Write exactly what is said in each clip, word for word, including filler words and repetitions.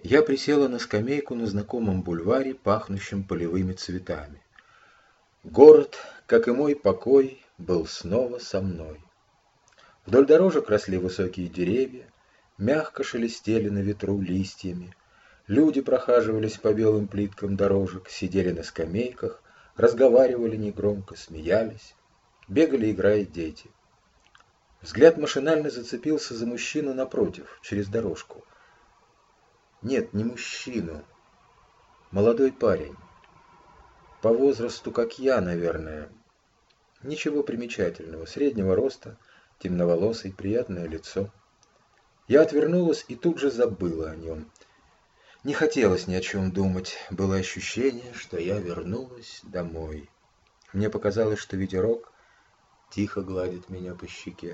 Я присела на скамейку на знакомом бульваре, пахнущем полевыми цветами. Город, как и мой покой, был снова со мной. Вдоль дорожек росли высокие деревья, мягко шелестели на ветру листьями. Люди прохаживались по белым плиткам дорожек, сидели на скамейках, разговаривали негромко, смеялись, бегали, играя дети. Взгляд машинально зацепился за мужчину напротив, через дорожку. Нет, не мужчину, молодой парень. По возрасту, как я, наверное. Ничего примечательного, среднего роста, темноволосый, приятное лицо. Я отвернулась и тут же забыла о нем. Не хотелось ни о чем думать, было ощущение, что я вернулась домой. Мне показалось, что ветерок тихо гладит меня по щеке.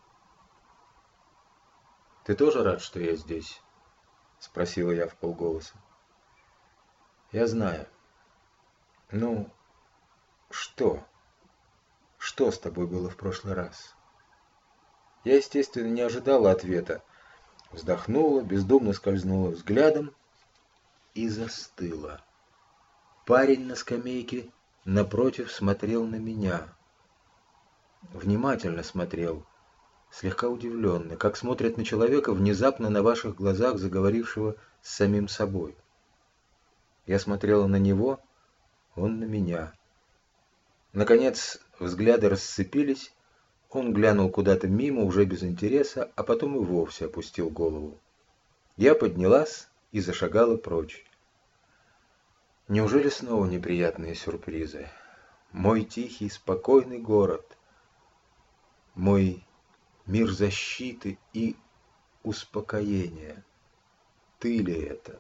«Ты тоже рад, что я здесь?» — спросила я вполголоса. «Я знаю. Ну, что? Что с тобой было в прошлый раз?» Я, естественно, не ожидала ответа. Вздохнула, бездумно скользнула взглядом и застыла. Парень на скамейке напротив смотрел на меня. Внимательно смотрел, слегка удивленно, как смотрят на человека, внезапно на ваших глазах заговорившего с самим собой. Я смотрела на него, он на меня. Наконец взгляды расцепились, он глянул куда-то мимо, уже без интереса, а потом и вовсе опустил голову. Я поднялась и зашагала прочь. Неужели снова неприятные сюрпризы? Мой тихий, спокойный город, мой мир защиты и успокоения. Ты ли это?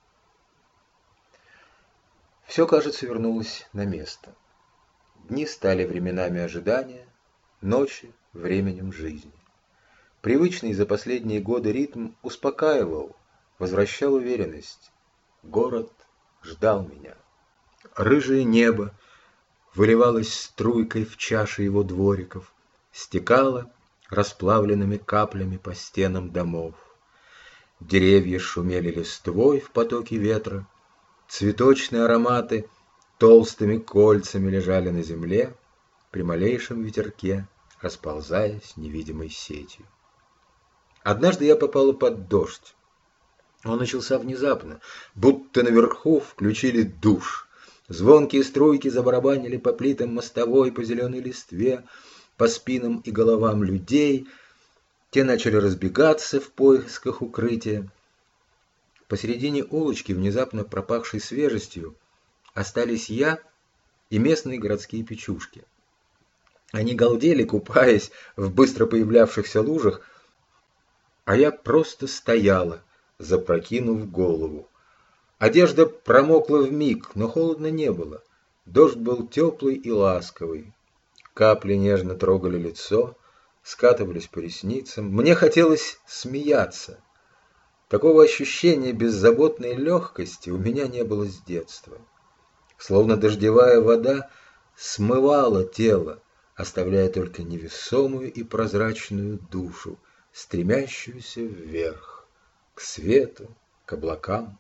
Все, кажется, вернулось на место. Дни стали временами ожидания, ночи — временем жизни. Привычный за последние годы ритм успокаивал, возвращал уверенность. Город ждал меня. Рыжее небо выливалось струйкой в чаши его двориков, стекало расплавленными каплями по стенам домов. Деревья шумели листвой в потоке ветра, цветочные ароматы толстыми кольцами лежали на земле, при малейшем ветерке расползаясь невидимой сетью. Однажды я попала под дождь. Он начался внезапно, будто наверху включили душ. Звонкие струйки забарабанили по плитам мостовой, по зеленой листве, по спинам и головам людей. Те начали разбегаться в поисках укрытия. Посередине улочки, внезапно пропахшей свежестью, остались я и местные городские печушки. Они галдели, купаясь в быстро появлявшихся лужах, а я просто стояла, запрокинув голову. Одежда промокла вмиг, но холодно не было. Дождь был теплый и ласковый. Капли нежно трогали лицо, скатывались по ресницам. Мне хотелось смеяться. Такого ощущения беззаботной легкости у меня не было с детства. Словно дождевая вода смывала тело, оставляя только невесомую и прозрачную душу, стремящуюся вверх, к свету, к облакам.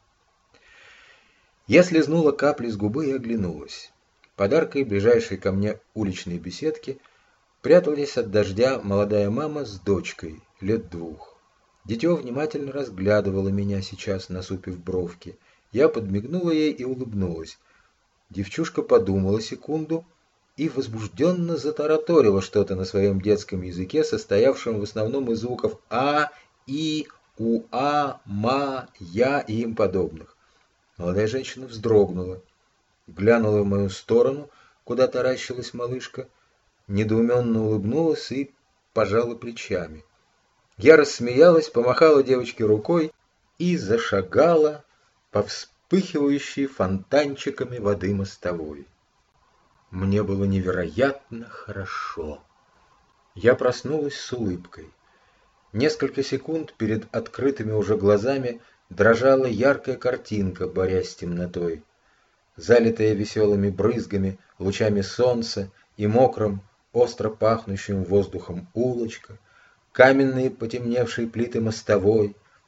Я слезнула капли с губы и оглянулась. Под аркой ближайшей ко мне уличной беседки пряталась от дождя молодая мама с дочкой, лет двух. Дитё внимательно разглядывало меня сейчас, насупив бровки. Я подмигнула ей и улыбнулась. Девчушка подумала секунду и возбужденно затараторила что-то на своем детском языке, состоявшем в основном из звуков «а», «и», «уа», «ма», «я» и им подобных. Молодая женщина вздрогнула, глянула в мою сторону, куда таращилась малышка, недоуменно улыбнулась и пожала плечами. Я рассмеялась, помахала девочке рукой и зашагала по вспыхивающей фонтанчиками воды мостовой. Мне было невероятно хорошо. Я проснулась с улыбкой. Несколько секунд перед открытыми уже глазами дрожала яркая картинка, борясь с темнотой. Залитая веселыми брызгами, лучами солнца и мокрым, остро пахнущим воздухом улочка, каменные потемневшие плиты мостовой,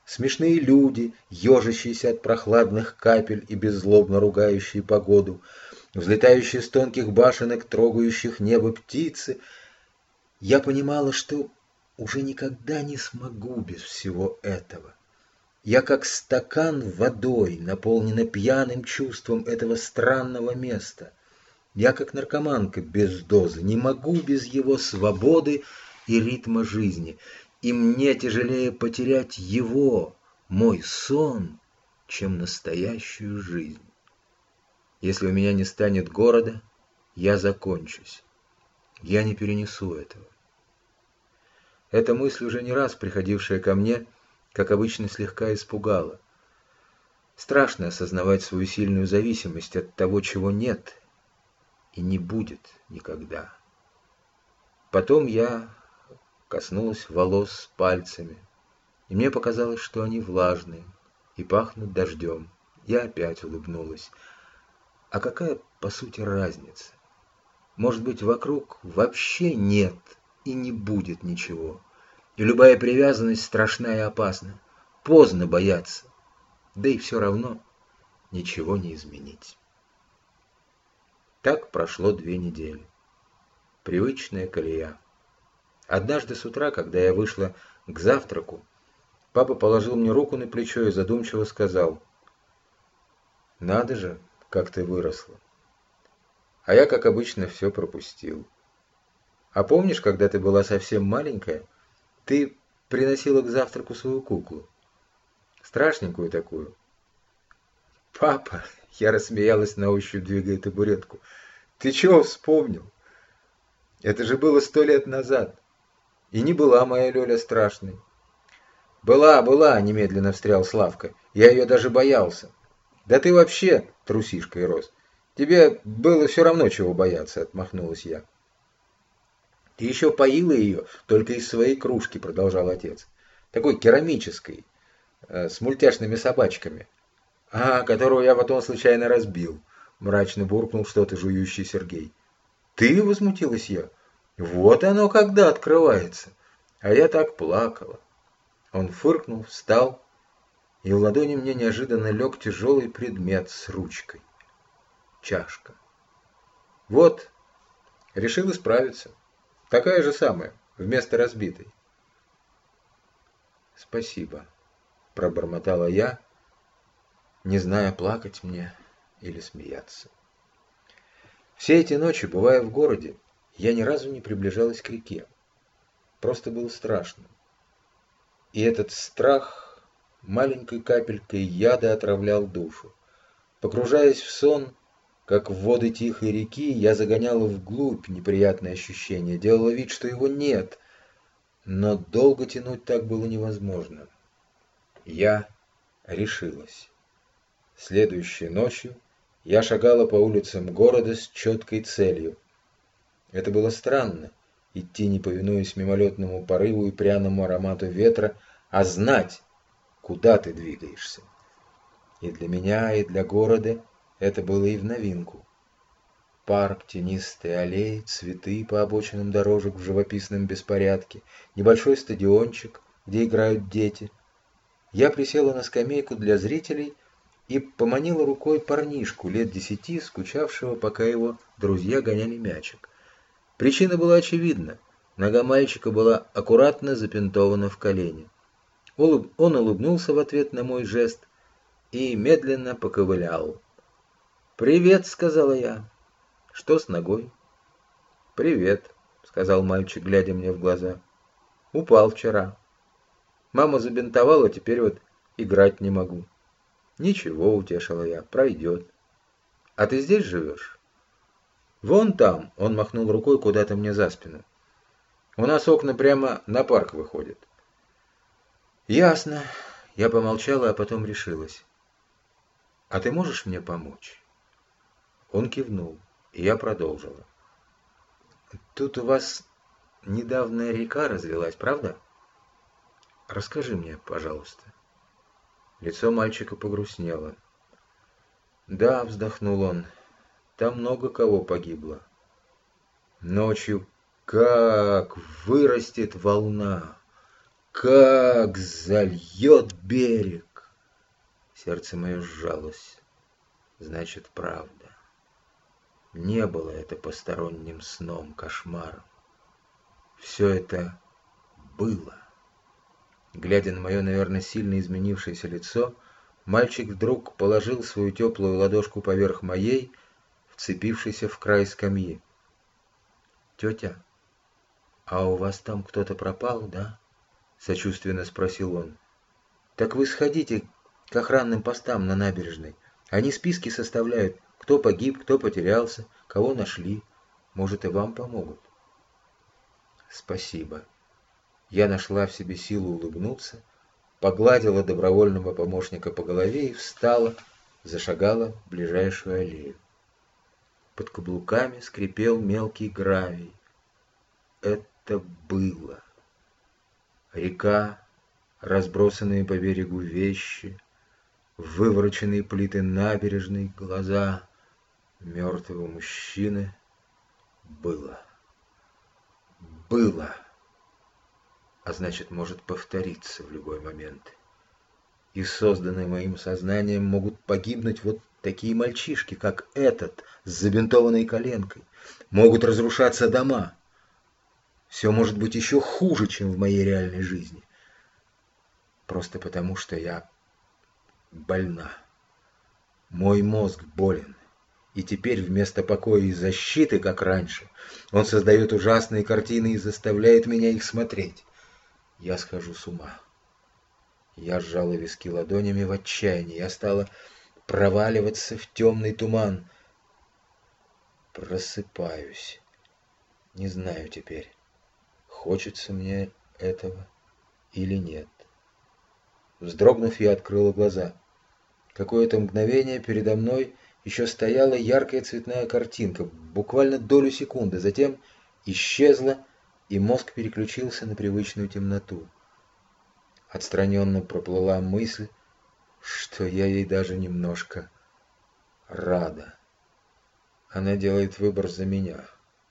Смешные люди, ежащиеся от прохладных капель и беззлобно ругающие погоду, взлетающие с тонких башенок, трогающих небо птицы. Я понимала, что уже никогда не смогу без всего этого. Я как стакан водой, наполнена пьяным чувством этого странного места. Я как наркоманка без дозы, не могу без его свободы и ритма жизни. И мне тяжелее потерять его, мой сон, чем настоящую жизнь. Если у меня не станет города, я закончусь. Я не перенесу этого. Эта мысль, уже не раз приходившая ко мне, как обычно, слегка испугала. Страшно осознавать свою сильную зависимость от того, чего нет и не будет никогда. Потом я коснулась волос пальцами, и мне показалось, что они влажные и пахнут дождем. Я опять улыбнулась. А какая, по сути, разница? Может быть, вокруг вообще нет и не будет ничего. И любая привязанность страшна и опасна. Поздно бояться. Да и все равно ничего не изменить. Так прошло две недели. Привычная колея. Однажды с утра, когда я вышла к завтраку, папа положил мне руку на плечо и задумчиво сказал: «Надо же, как ты выросла». А я, как обычно, все пропустил. А помнишь, когда ты была совсем маленькая, ты приносила к завтраку свою куклу? Страшненькую такую. «Папа!» — я рассмеялась, на ощупь двигая табуретку. «Ты чего вспомнил? Это же было сто лет назад. И не была моя Лёля страшной». «Была, была!» — немедленно встрял Славка. «Я ее даже боялся». «Да ты вообще трусишкой рос. Тебе было все равно, чего бояться», — отмахнулась я. «Ты еще поила ее только из своей кружки», — продолжал отец. «Такой керамической, э, с мультяшными собачками». «А, которую я потом случайно разбил», — мрачно буркнул что-то жующий Сергей. «Ты?» — возмутилась я. «Вот оно когда открывается. А я так плакала». Он фыркнул, встал, и в ладони мне неожиданно лег тяжелый предмет с ручкой. Чашка. «Вот, решил исправиться. Такая же самая, вместо разбитой». «Спасибо», — пробормотала я, не зная, плакать мне или смеяться. Все эти ночи, бывая в городе, я ни разу не приближалась к реке. Просто было страшно. И этот страх маленькой капелькой яда отравлял душу. Погружаясь в сон, как в воды тихой реки, я загоняла вглубь неприятное ощущение, делала вид, что его нет. Но долго тянуть так было невозможно. Я решилась. Следующей ночью я шагала по улицам города с четкой целью. Это было странно — идти, не повинуясь мимолетному порыву и пряному аромату ветра, а знать, куда ты двигаешься. И для меня, и для города это было и в новинку. Парк, тенистые аллеи, цветы по обочинам дорожек в живописном беспорядке, небольшой стадиончик, где играют дети. Я присела на скамейку для зрителей и поманила рукой парнишку лет десяти, скучавшего, пока его друзья гоняли мячик. Причина была очевидна. Нога мальчика была аккуратно запинтована в колене. Он улыбнулся в ответ на мой жест и медленно поковылял. «Привет», — сказала я. «Что с ногой?» «Привет», — сказал мальчик, глядя мне в глаза. «Упал вчера. Мама забинтовала, теперь вот играть не могу». «Ничего», — утешила я, — «пройдет». «А ты здесь живешь?» «Вон там», — он махнул рукой куда-то мне за спину. «У нас окна прямо на парк выходят». «Ясно». Я помолчала, а потом решилась. «А ты можешь мне помочь?» Он кивнул, и я продолжила. «Тут у вас недавно река разлилась, правда? Расскажи мне, пожалуйста». Лицо мальчика погрустнело. «Да», — вздохнул он, — «там много кого погибло. Ночью как вырастет волна, как зальет берег! Сердце мое сжалось. Значит, правда. Не было это посторонним сном, кошмаром. Все это было. Глядя на мое, наверное, сильно изменившееся лицо, мальчик вдруг положил свою теплую ладошку поверх моей, вцепившейся в край скамьи. «Тетя, а у вас там кто-то пропал, да?» — сочувственно спросил он. «Так вы сходите к охранным постам на набережной. Они списки составляют, кто погиб, кто потерялся, кого нашли. Может, и вам помогут». «Спасибо». Я нашла в себе силу улыбнуться, погладила добровольного помощника по голове и встала, зашагала в ближайшую аллею. Под каблуками скрипел мелкий гравий. Это было. Река, разбросанные по берегу вещи, вывороченные плиты набережной, глаза мертвого мужчины. Было. Было. А значит, может повториться в любой момент. И созданные моим сознанием могут погибнуть вот такие мальчишки, как этот с забинтованной коленкой. Могут разрушаться дома. Все может быть еще хуже, чем в моей реальной жизни. Просто потому, что я больна. Мой мозг болен. И теперь вместо покоя и защиты, как раньше, он создает ужасные картины и заставляет меня их смотреть. Я схожу с ума. Я сжала виски ладонями в отчаянии. Я стала проваливаться в темный туман. Просыпаюсь. Не знаю теперь, хочется мне этого или нет. Вздрогнув, я открыла глаза. Какое-то мгновение передо мной еще стояла яркая цветная картинка, буквально долю секунды. Затем исчезла, и мозг переключился на привычную темноту. Отстраненно проплыла мысль, что я ей даже немножко рада. Она делает выбор за меня.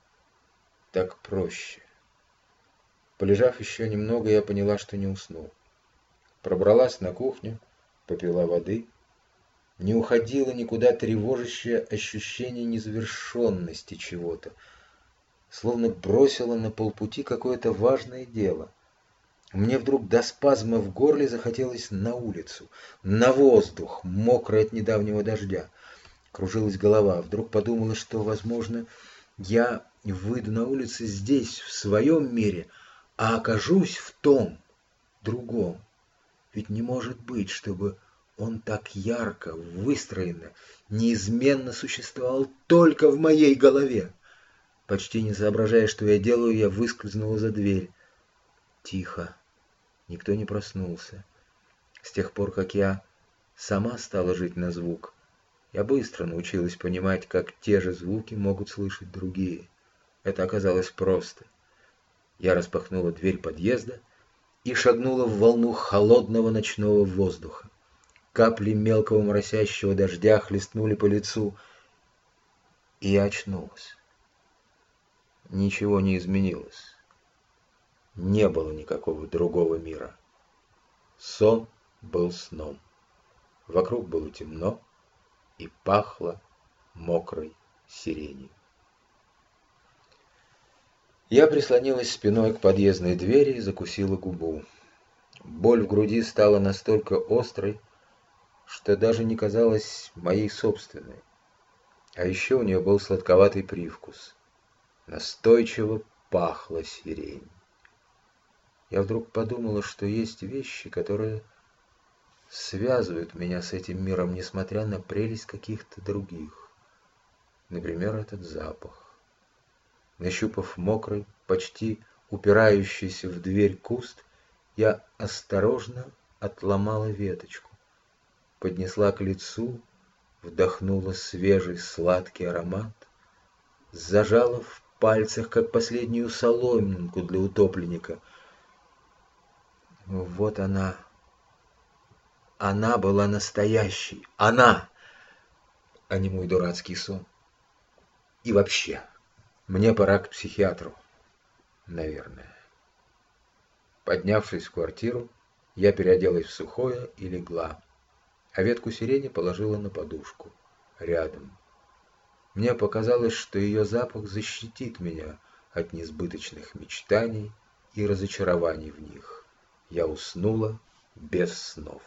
Так проще. Полежав еще немного, я поняла, что не усну. Пробралась на кухню, попила воды. Не уходило никуда тревожащее ощущение незавершенности чего-то. Словно бросила на полпути какое-то важное дело. Мне вдруг до спазма в горле захотелось на улицу, на воздух, мокрый от недавнего дождя. Кружилась голова. Вдруг подумала, что, возможно, я выйду на улицу здесь, в своем мире, а окажусь в том, другом. Ведь не может быть, чтобы он так ярко, выстроенно, неизменно существовал только в моей голове. Почти не соображая, что я делаю, я выскользнула за дверь. Тихо. Никто не проснулся. С тех пор, как я сама стала жить на звук, я быстро научилась понимать, как те же звуки могут слышать другие. Это оказалось просто. Я распахнула дверь подъезда и шагнула в волну холодного ночного воздуха. Капли мелкого моросящего дождя хлестнули по лицу, и я очнулась. Ничего не изменилось. Не было никакого другого мира. Сон был сном. Вокруг было темно и пахло мокрой сиренью. Я прислонилась спиной к подъездной двери и закусила губу. Боль в груди стала настолько острой, что даже не казалась моей собственной. А еще у нее был сладковатый привкус. Настойчиво пахла сирень. Я вдруг подумала, что есть вещи, которые связывают меня с этим миром, несмотря на прелесть каких-то других. Например, этот запах. Нащупав мокрый, почти упирающийся в дверь куст, я осторожно отломала веточку, поднесла к лицу, вдохнула свежий сладкий аромат, зажала в пальцах, как последнюю соломинку для утопленника. Вот она. Она была настоящей. Она, а не мой дурацкий сон. И вообще, мне пора к психиатру, наверное. Поднявшись в квартиру, я переоделась в сухое и легла, а ветку сирени положила на подушку, рядом. Мне показалось, что ее запах защитит меня от несбыточных мечтаний и разочарований в них. Я уснула без снов.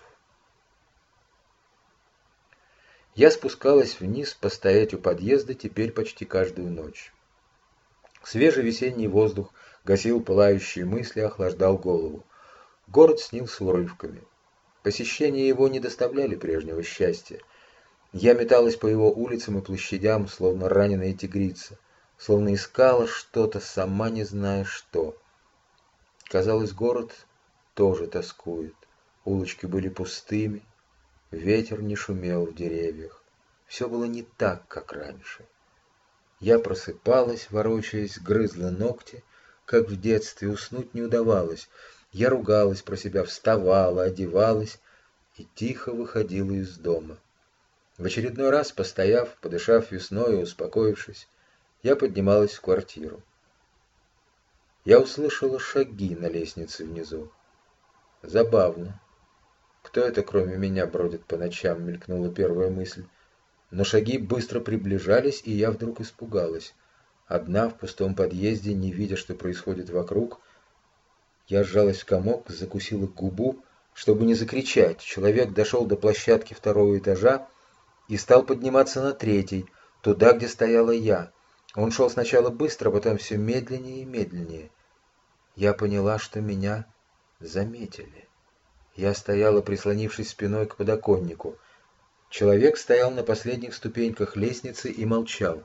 Я спускалась вниз постоять у подъезда теперь почти каждую ночь. Свежий весенний воздух гасил пылающие мысли, охлаждал голову. Город снился урывками. Посещения его не доставляли прежнего счастья. Я металась по его улицам и площадям, словно раненая тигрица, словно искала что-то, сама не зная что. Казалось, город тоже тоскует. Улочки были пустыми, ветер не шумел в деревьях. Все было не так, как раньше. Я просыпалась, ворочаясь, грызла ногти, как в детстве, уснуть не удавалось. Я ругалась про себя, вставала, одевалась и тихо выходила из дома. В очередной раз, постояв, подышав весной и успокоившись, я поднималась в квартиру. Я услышала шаги на лестнице внизу. Забавно. Кто это, кроме меня, бродит по ночам, мелькнула первая мысль. Но шаги быстро приближались, и я вдруг испугалась. Одна в пустом подъезде, не видя, что происходит вокруг, я сжалась в комок, закусила губу, чтобы не закричать. Человек дошел до площадки второго этажа и стал подниматься на третий, туда, где стояла я. Он шел сначала быстро, потом все медленнее и медленнее. Я поняла, что меня заметили. Я стояла, прислонившись спиной к подоконнику. Человек стоял на последних ступеньках лестницы и молчал.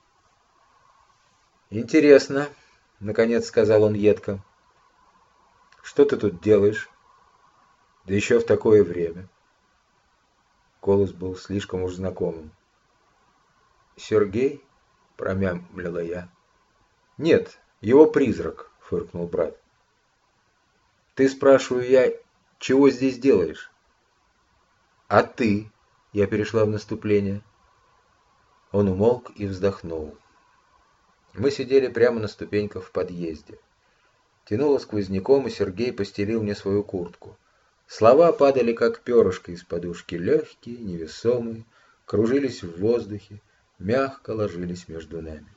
«Интересно», — наконец сказал он едко. «Что ты тут делаешь? Да еще в такое время». Голос был слишком уж знакомым. «Сергей?» — промямлила я. «Нет, его призрак», — фыркнул брат. «Ты, спрашиваю я, чего здесь делаешь?» «А ты?» — я перешла в наступление. Он умолк и вздохнул. Мы сидели прямо на ступеньках в подъезде. Тянуло сквозняком, и Сергей постелил мне свою куртку. Слова падали, как перышко из подушки, легкие, невесомые, кружились в воздухе, мягко ложились между нами.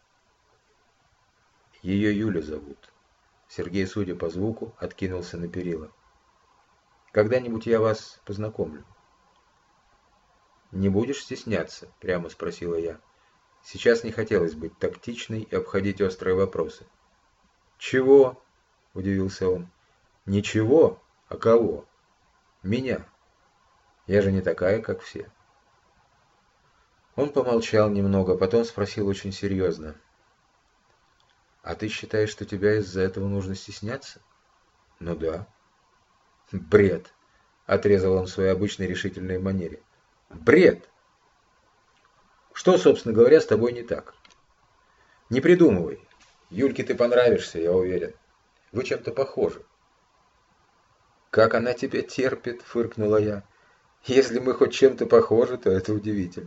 Ее Юля зовут. Сергей, судя по звуку, откинулся на перила. Когда-нибудь я вас познакомлю. «Не будешь стесняться?» — прямо спросила я. Сейчас не хотелось быть тактичной и обходить острые вопросы. «Чего?» — удивился он. «Ничего? А кого?» «Меня. Я же не такая, как все». Он помолчал немного, потом спросил очень серьезно. «А ты считаешь, что тебя из-за этого нужно стесняться?» «Ну да». «Бред!» — отрезал он в своей обычной решительной манере. «Бред! Что, собственно говоря, с тобой не так? Не придумывай. Юльке ты понравишься, я уверен. Вы чем-то похожи». «Как она тебя терпит?» — фыркнула я. «Если мы хоть чем-то похожи, то это удивительно».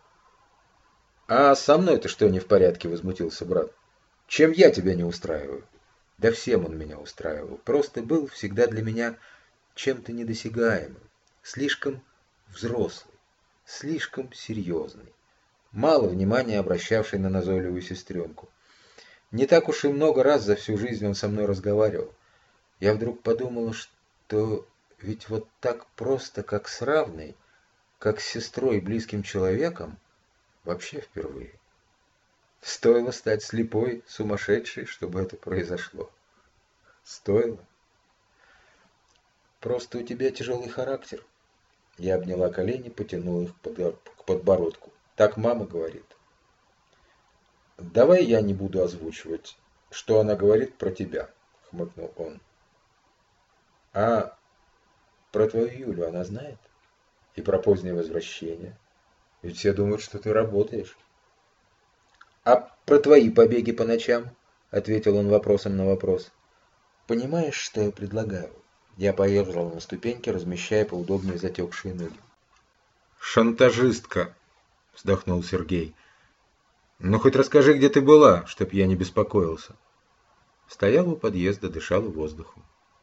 «А со мной-то что не в порядке?» — возмутился брат. «Чем я тебя не устраиваю?» «Да всем он меня устраивал. Просто был всегда для меня чем-то недосягаемым, слишком взрослый, слишком серьезный, мало внимания обращавший на назойливую сестренку. Не так уж и много раз за всю жизнь он со мной разговаривал. Я вдруг подумала, что ведь вот так просто, как с равной, как с сестрой и близким человеком, вообще впервые. Стоило стать слепой, сумасшедшей, чтобы это произошло. Стоило. Просто у тебя тяжелый характер. Я обняла колени, потянула их к подбородку. Так мама говорит. «Давай я не буду озвучивать, что она говорит про тебя», — хмыкнул он. «А про твою Юлю она знает? И про позднее возвращение? Ведь все думают, что ты работаешь». «А про твои побеги по ночам?» — ответил он вопросом на вопрос. «Понимаешь, что я предлагаю?» Я поерзала на ступеньке, размещая поудобнее затекшие ноги. «Шантажистка!» — вздохнул Сергей. «Ну хоть расскажи, где ты была, чтоб я не беспокоился». Стояла у подъезда, дышала воздухом.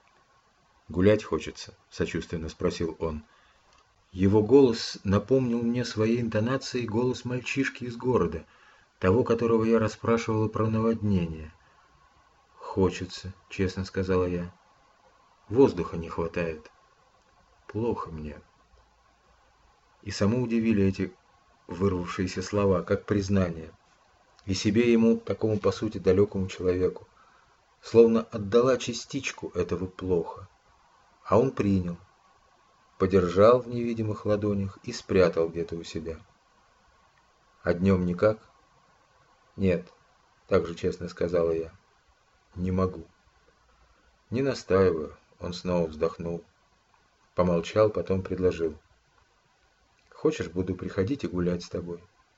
«Гулять хочется?» – сочувственно спросил он. Его голос напомнил мне своей интонацией голос мальчишки из города, того, которого я расспрашивала про наводнение. «Хочется», — честно сказала я. «Воздуха не хватает. Плохо мне». И само удивили эти вырвавшиеся слова, как признание. И себе ему, такому по сути далекому человеку, словно отдала частичку этого плохо. А он принял, подержал в невидимых ладонях и спрятал где-то у себя. А днем никак? Нет, так же честно сказала я. Не могу. Не настаиваю. Он снова вздохнул. Помолчал, потом предложил. Хочешь, буду приходить и гулять с тобой?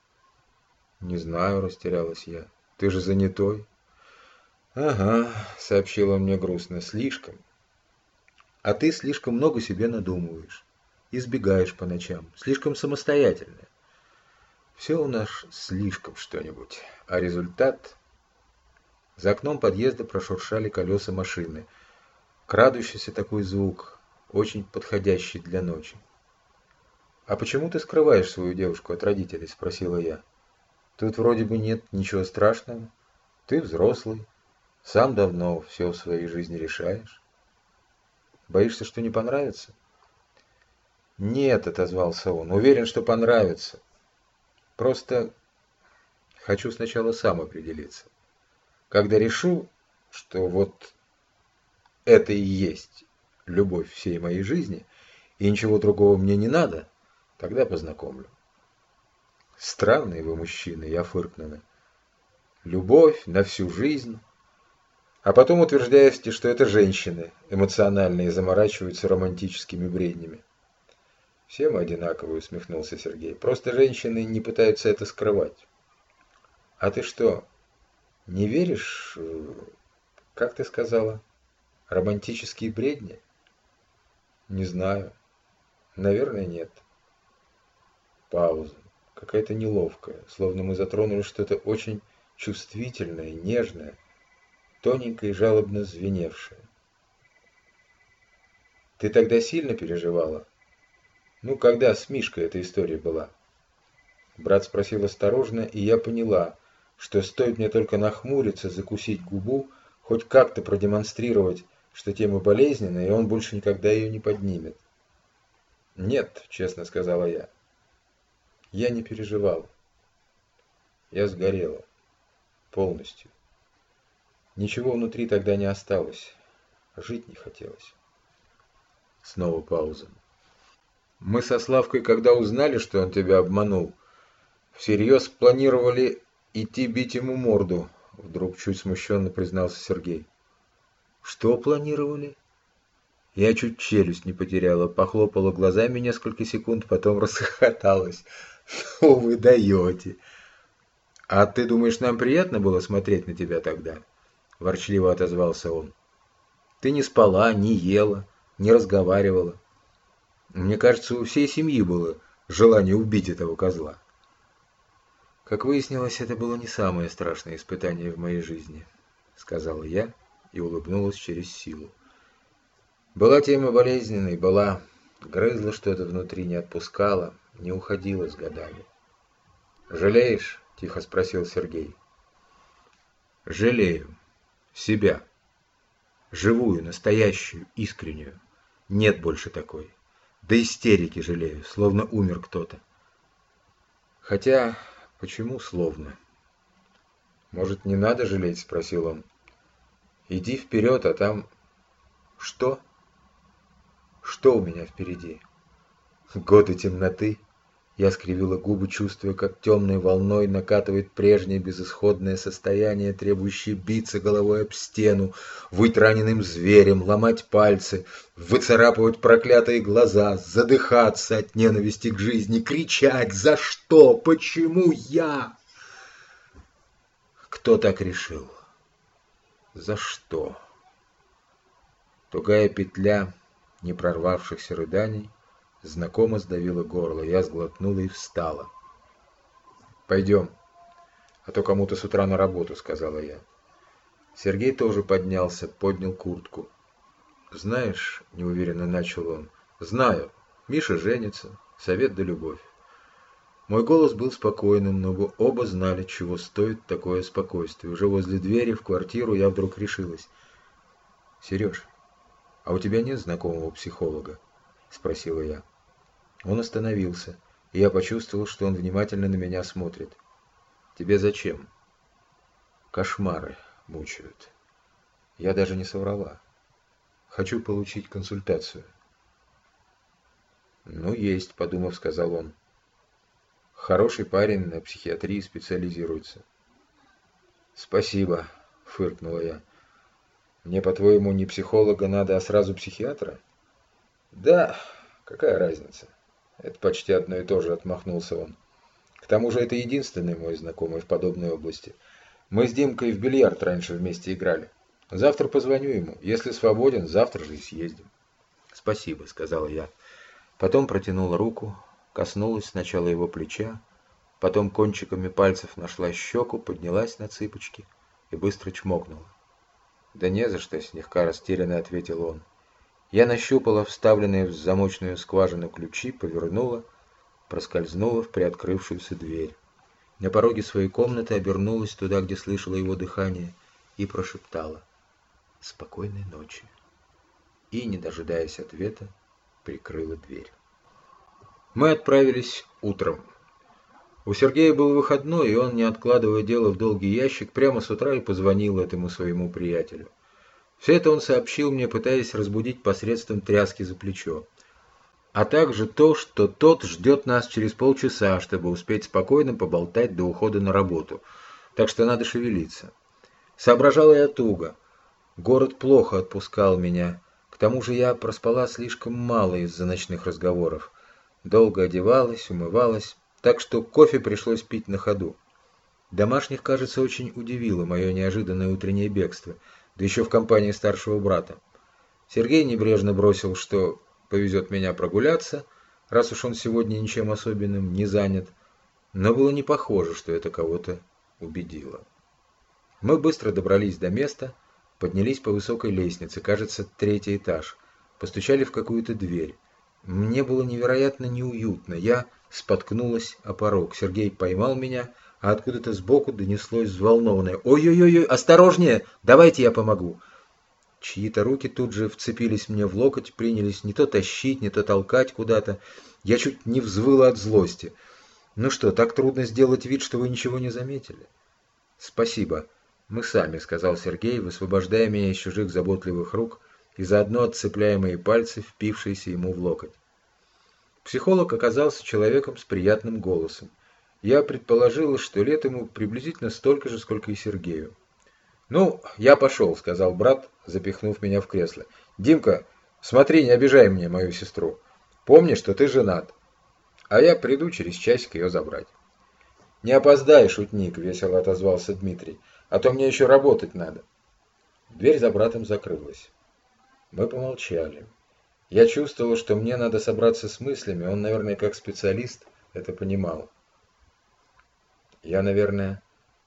Не знаю, растерялась я. Ты же занятой. Ага, сообщил он мне грустно, слишком. А ты слишком много себе надумываешь. Избегаешь по ночам. Слишком самостоятельная. Все у нас слишком что-нибудь. А результат... За окном подъезда прошуршали колеса машины. Крадущийся такой звук, очень подходящий для ночи. «А почему ты скрываешь свою девушку от родителей?» – спросила я. «Тут вроде бы нет ничего страшного. Ты взрослый, сам давно все в своей жизни решаешь. Боишься, что не понравится?» «Нет», – отозвался он, – «уверен, что понравится. Просто хочу сначала сам определиться. Когда решу, что вот это и есть любовь всей моей жизни, и ничего другого мне не надо, тогда познакомлю». «Странные вы мужчины», я фыркнула. «Любовь на всю жизнь». А потом утверждаете, что это женщины эмоциональные заморачиваются романтическими бреднями. «Все мы одинаковые», усмехнулся Сергей. «Просто женщины не пытаются это скрывать». «А ты что, не веришь, как ты сказала, романтические бредни?» «Не знаю. Наверное, нет». Пауза. Какая-то неловкая, словно мы затронули что-то очень чувствительное, нежное, тоненькое и жалобно звеневшее. «Ты тогда сильно переживала? Ну, когда с Мишкой эта история была?» Брат спросил осторожно, и я поняла, что стоит мне только нахмуриться, закусить губу, хоть как-то продемонстрировать, что тема болезненная, и он больше никогда ее не поднимет. «Нет», — честно сказала я. «Я не переживал. Я сгорела. Полностью. Ничего внутри тогда не осталось. Жить не хотелось». Снова пауза. «Мы со Славкой, когда узнали, что он тебя обманул, всерьез планировали идти бить ему морду», — вдруг чуть смущенно признался Сергей. «Что планировали?» Я чуть челюсть не потеряла, похлопала глазами несколько секунд, потом расхохоталась. «Ну вы даете!» «А ты думаешь, нам приятно было смотреть на тебя тогда?» – ворчливо отозвался он. «Ты не спала, не ела, не разговаривала. Мне кажется, у всей семьи было желание убить этого козла». «Как выяснилось, это было не самое страшное испытание в моей жизни», – сказала я и улыбнулась через силу. Была тема болезненной, была, грызла что-то внутри, не отпускала, не уходила с годами. «Жалеешь?» – тихо спросил Сергей. «Жалею. Себя. Живую, настоящую, искреннюю. Нет больше такой. До истерики жалею, словно умер кто-то. Хотя, почему словно?» «Может, не надо жалеть?» – спросил он. «Иди вперед, а там...» «Что?» «Что у меня впереди? Годы темноты?» Я скривила губы, чувствуя, как темной волной накатывает прежнее безысходное состояние, требующее биться головой об стену, выть раненым зверем, ломать пальцы, выцарапывать проклятые глаза, задыхаться от ненависти к жизни, кричать: «За что? Почему я?» Кто так решил? За что? Тугая петля не прорвавшихся рыданий знакомо сдавила горло. Я сглотнула и встала. «Пойдем, а то кому-то с утра на работу», — сказала я. Сергей тоже поднялся, поднял куртку. «Знаешь, — неуверенно начал он, — знаю, Миша женится, совет да любовь». Мой голос был спокойным, но мы оба знали, чего стоит такое спокойствие. Уже возле двери в квартиру я вдруг решилась. «Сереж, а у тебя нет знакомого психолога?» – спросила я. Он остановился, и я почувствовал, что он внимательно на меня смотрит. «Тебе зачем?» «Кошмары мучают». Я даже не соврала. «Хочу получить консультацию». «Ну, есть», – подумав, сказал он. «Хороший парень, на психиатрии специализируется». «Спасибо», – фыркнула я. «Мне, по-твоему, не психолога надо, а сразу психиатра?» «Да, какая разница? Это почти одно и то же», – отмахнулся он. «К тому же это единственный мой знакомый в подобной области. Мы с Димкой в бильярд раньше вместе играли. Завтра позвоню ему. Если свободен, завтра же и съездим». «Спасибо», – сказала я. Потом протянула руку, коснулась сначала его плеча, потом кончиками пальцев нашла щеку, поднялась на цыпочки и быстро чмокнула. «Да не за что», – слегка растерянно ответил он. Я нащупала вставленные в замочную скважину ключи, повернула, проскользнула в приоткрывшуюся дверь. На пороге своей комнаты обернулась туда, где слышала его дыхание, и прошептала: «Спокойной ночи». И, не дожидаясь ответа, прикрыла дверь. Мы отправились утром. У Сергея был выходной, и он, не откладывая дело в долгий ящик, прямо с утра и позвонил этому своему приятелю. Все это он сообщил мне, пытаясь разбудить посредством тряски за плечо. А также то, что тот ждет нас через полчаса, чтобы успеть спокойно поболтать до ухода на работу. Так что надо шевелиться. Соображала я туго. Город плохо отпускал меня. К тому же я проспала слишком мало из-за ночных разговоров. Долго одевалась, умывалась, так что кофе пришлось пить на ходу. Домашних, кажется, очень удивило мое неожиданное утреннее бегство, да еще в компании старшего брата. Сергей небрежно бросил, что повезет меня прогуляться, раз уж он сегодня ничем особенным не занят, но было не похоже, что это кого-то убедило. Мы быстро добрались до места, поднялись по высокой лестнице, кажется, третий этаж, постучали в какую-то дверь. Мне было невероятно неуютно, я споткнулась о порог. Сергей поймал меня, а откуда-то сбоку донеслось взволнованное: «Ой-ой-ой, осторожнее, давайте я помогу». Чьи-то руки тут же вцепились мне в локоть, принялись не то тащить, не то толкать куда-то. Я чуть не взвыла от злости. «Ну что, так трудно сделать вид, что вы ничего не заметили?» «Спасибо. Мы сами», — сказал Сергей, высвобождая меня из чужих заботливых рук и заодно отцепляя мои пальцы, впившиеся ему в локоть. Психолог оказался человеком с приятным голосом. Я предположила, что лет ему приблизительно столько же, сколько и Сергею. «Ну, я пошел», — сказал брат, запихнув меня в кресло. «Димка, смотри, не обижай мне мою сестру. Помни, что ты женат. А я приду через часик ее забрать». «Не опоздай, шутник», — весело отозвался Дмитрий. «А то мне еще работать надо». Дверь за братом закрылась. Мы помолчали. Я чувствовал, что мне надо собраться с мыслями. Он, наверное, как специалист это понимал. «Я, наверное,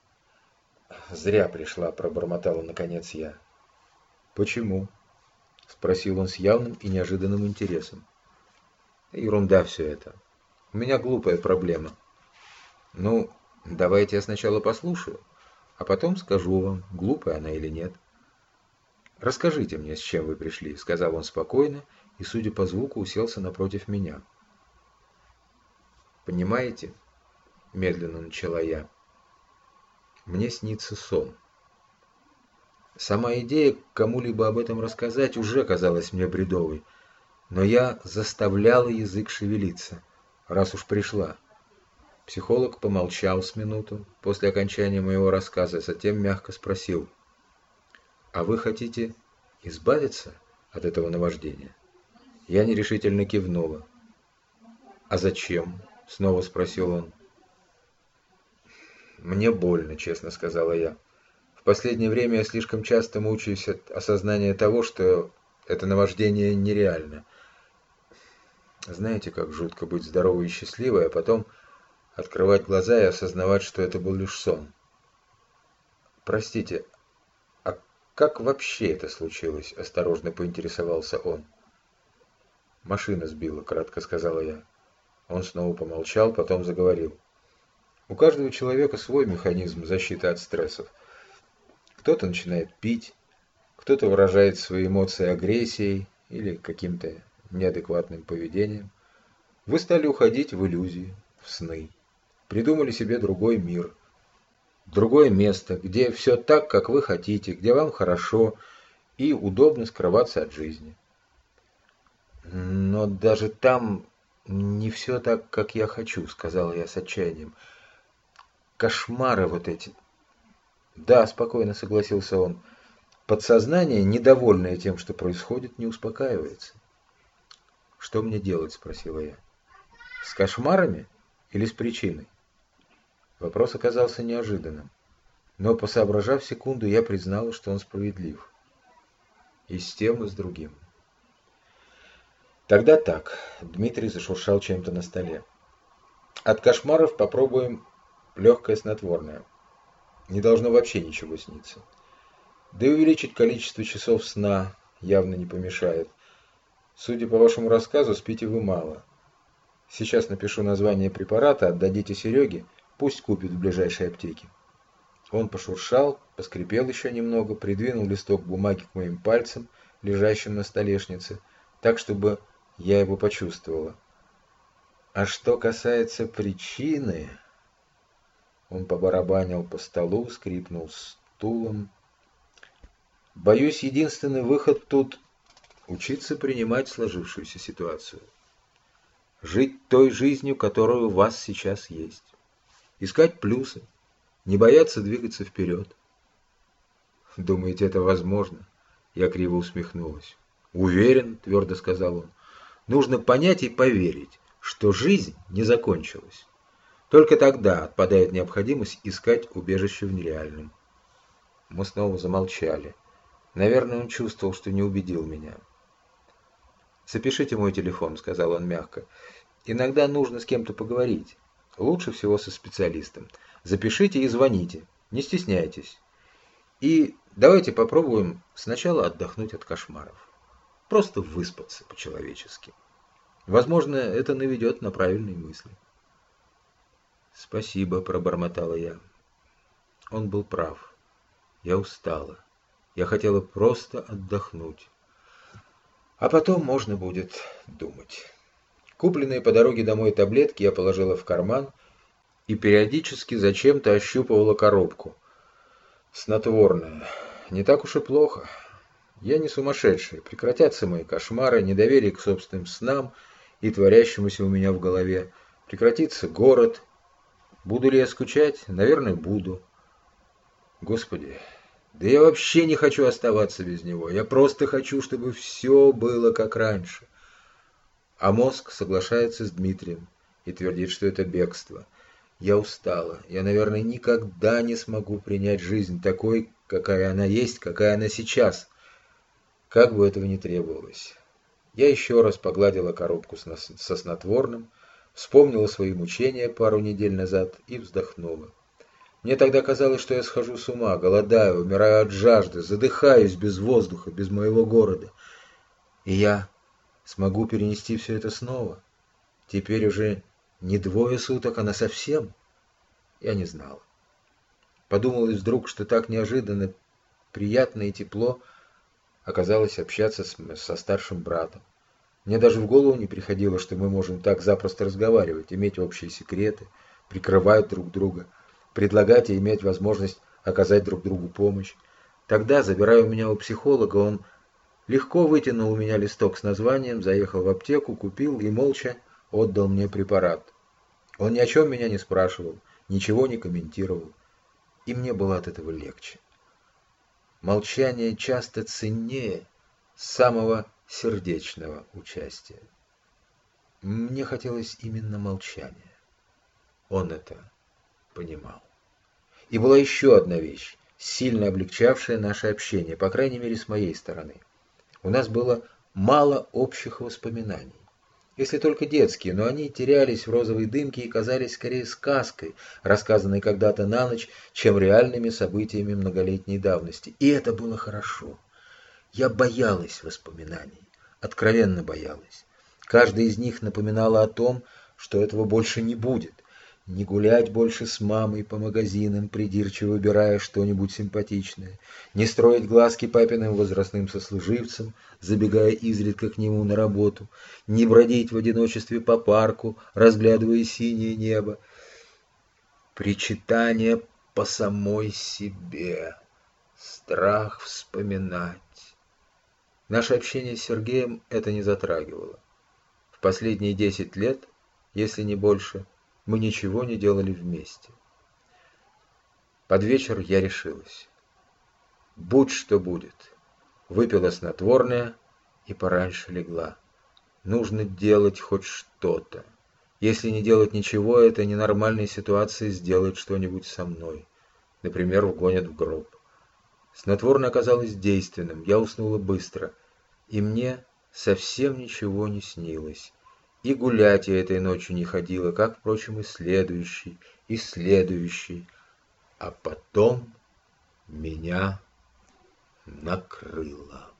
зря пришла», — пробормотала наконец я. «Почему?» — спросил он с явным и неожиданным интересом. «Ерунда все это. У меня глупая проблема». «Ну, давайте я сначала послушаю, а потом скажу вам, глупая она или нет». «Расскажите мне, с чем вы пришли», — сказал он спокойно и, судя по звуку, уселся напротив меня. «Понимаете?» — медленно начала я. «Мне снится сон». Сама идея кому-либо об этом рассказать уже казалась мне бредовой, но я заставляла язык шевелиться, раз уж пришла. Психолог помолчал с минуту после окончания моего рассказа, затем мягко спросил: «А вы хотите избавиться от этого наваждения?» Я нерешительно кивнула. «А зачем?» — снова спросил он. «Мне больно», — честно сказала я. «В последнее время я слишком часто мучаюсь от осознания того, что это наваждение нереально. Знаете, как жутко быть здоровой и счастливой, а потом открывать глаза и осознавать, что это был лишь сон. Простите, а Как вообще это случилось?» – осторожно поинтересовался он. «Машина сбила», – кратко сказала я. Он снова помолчал, потом заговорил. «У каждого человека свой механизм защиты от стрессов. Кто-то начинает пить, кто-то выражает свои эмоции агрессией или каким-то неадекватным поведением. Вы стали уходить в иллюзии, в сны. Придумали себе другой мир, другое место, где все так, как вы хотите, где вам хорошо и удобно скрываться от жизни. Но даже там не все так, как я хочу», — сказала я с отчаянием. «Кошмары вот эти». «Да», — спокойно согласился он. «Подсознание, недовольное тем, что происходит, не успокаивается». «Что мне делать?» — спросила я. «С кошмарами или с причиной?» Вопрос оказался неожиданным, но, посоображав секунду, я признала, что он справедлив. И с тем, и с другим. «Тогда так», — Дмитрий зашуршал чем-то на столе. «От кошмаров попробуем легкое снотворное. Не должно вообще ничего сниться. Да и увеличить количество часов сна явно не помешает. Судя по вашему рассказу, спите вы мало. Сейчас напишу название препарата, отдадите Сереге, пусть купит в ближайшей аптеке». Он пошуршал, поскрипел еще немного, придвинул листок бумаги к моим пальцам, лежащим на столешнице, так, чтобы я его почувствовала. «А что касается причины...» Он побарабанил по столу, скрипнул стулом. «Боюсь, единственный выход тут — учиться принимать сложившуюся ситуацию. Жить той жизнью, которая у вас сейчас есть. Искать плюсы, не бояться двигаться вперед». «Думаете, это возможно?» Я криво усмехнулась. «Уверен», — твердо сказал он. «Нужно понять и поверить, что жизнь не закончилась. Только тогда отпадает необходимость искать убежище в нереальном». Мы снова замолчали. Наверное, он чувствовал, что не убедил меня. «Запишите мой телефон», — сказал он мягко. «Иногда нужно с кем-то поговорить. Лучше всего со специалистом. Запишите и звоните. Не стесняйтесь. И давайте попробуем сначала отдохнуть от кошмаров. Просто выспаться по-человечески. Возможно, это наведет на правильные мысли». «Спасибо», — пробормотала я. Он был прав. Я устала. Я хотела просто отдохнуть. А потом можно будет думать. Купленные по дороге домой таблетки я положила в карман и периодически зачем-то ощупывала коробку. Снотворное. Не так уж и плохо. Я не сумасшедшая. Прекратятся мои кошмары, недоверие к собственным снам и творящемуся у меня в голове. Прекратится город. Буду ли я скучать? Наверное, буду. Господи, да я вообще не хочу оставаться без него. Я просто хочу, чтобы все было как раньше. А мозг соглашается с Дмитрием и твердит, что это бегство. Я устала. Я, наверное, никогда не смогу принять жизнь такой, какая она есть, какая она сейчас. Как бы этого ни требовалось. Я еще раз погладила коробку со снотворным, вспомнила свои мучения пару недель назад и вздохнула. Мне тогда казалось, что я схожу с ума, голодаю, умираю от жажды, задыхаюсь без воздуха, без моего города. И я смогу перенести все это снова. Теперь уже не двое суток, а насовсем. Я не знала. Подумалось вдруг, что так неожиданно, приятно и тепло оказалось общаться с, со старшим братом. Мне даже в голову не приходило, что мы можем так запросто разговаривать, иметь общие секреты, прикрывать друг друга, предлагать и иметь возможность оказать друг другу помощь. Тогда, забирая у меня у психолога, он легко вытянул у меня листок с названием, заехал в аптеку, купил и молча отдал мне препарат. Он ни о чем меня не спрашивал, ничего не комментировал, и мне было от этого легче. Молчание часто ценнее самого сердечного участия. Мне хотелось именно молчания. Он это понимал. И была еще одна вещь, сильно облегчавшая наше общение, по крайней мере, с моей стороны. У нас было мало общих воспоминаний. если только детские, но они терялись в розовой дымке и казались скорее сказкой, рассказанной когда-то на ночь, чем реальными событиями многолетней давности. И это было хорошо. Я боялась воспоминаний, откровенно боялась. Каждая из них напоминала о том, что этого больше не будет. Не гулять больше с мамой по магазинам, придирчиво выбирая что-нибудь симпатичное. Не строить глазки папиным возрастным сослуживцам, забегая изредка к нему на работу. Не бродить в одиночестве по парку, разглядывая синее небо. Причитание по самой себе. Страх вспоминать. Наше общение с Сергеем это не затрагивало. В последние десять лет, если не больше, мы ничего не делали вместе. Под вечер я решилась. Будь что будет. Выпила снотворное и пораньше легла. Нужно делать хоть что-то. Если не делать ничего, это ненормальная ситуация сделает что-нибудь со мной. Например, вгонят в гроб. Снотворное оказалось действенным, я уснула быстро. И мне совсем ничего не снилось. И гулять я этой ночью не ходила, как, впрочем, и следующий, и следующий. А потом меня накрыло.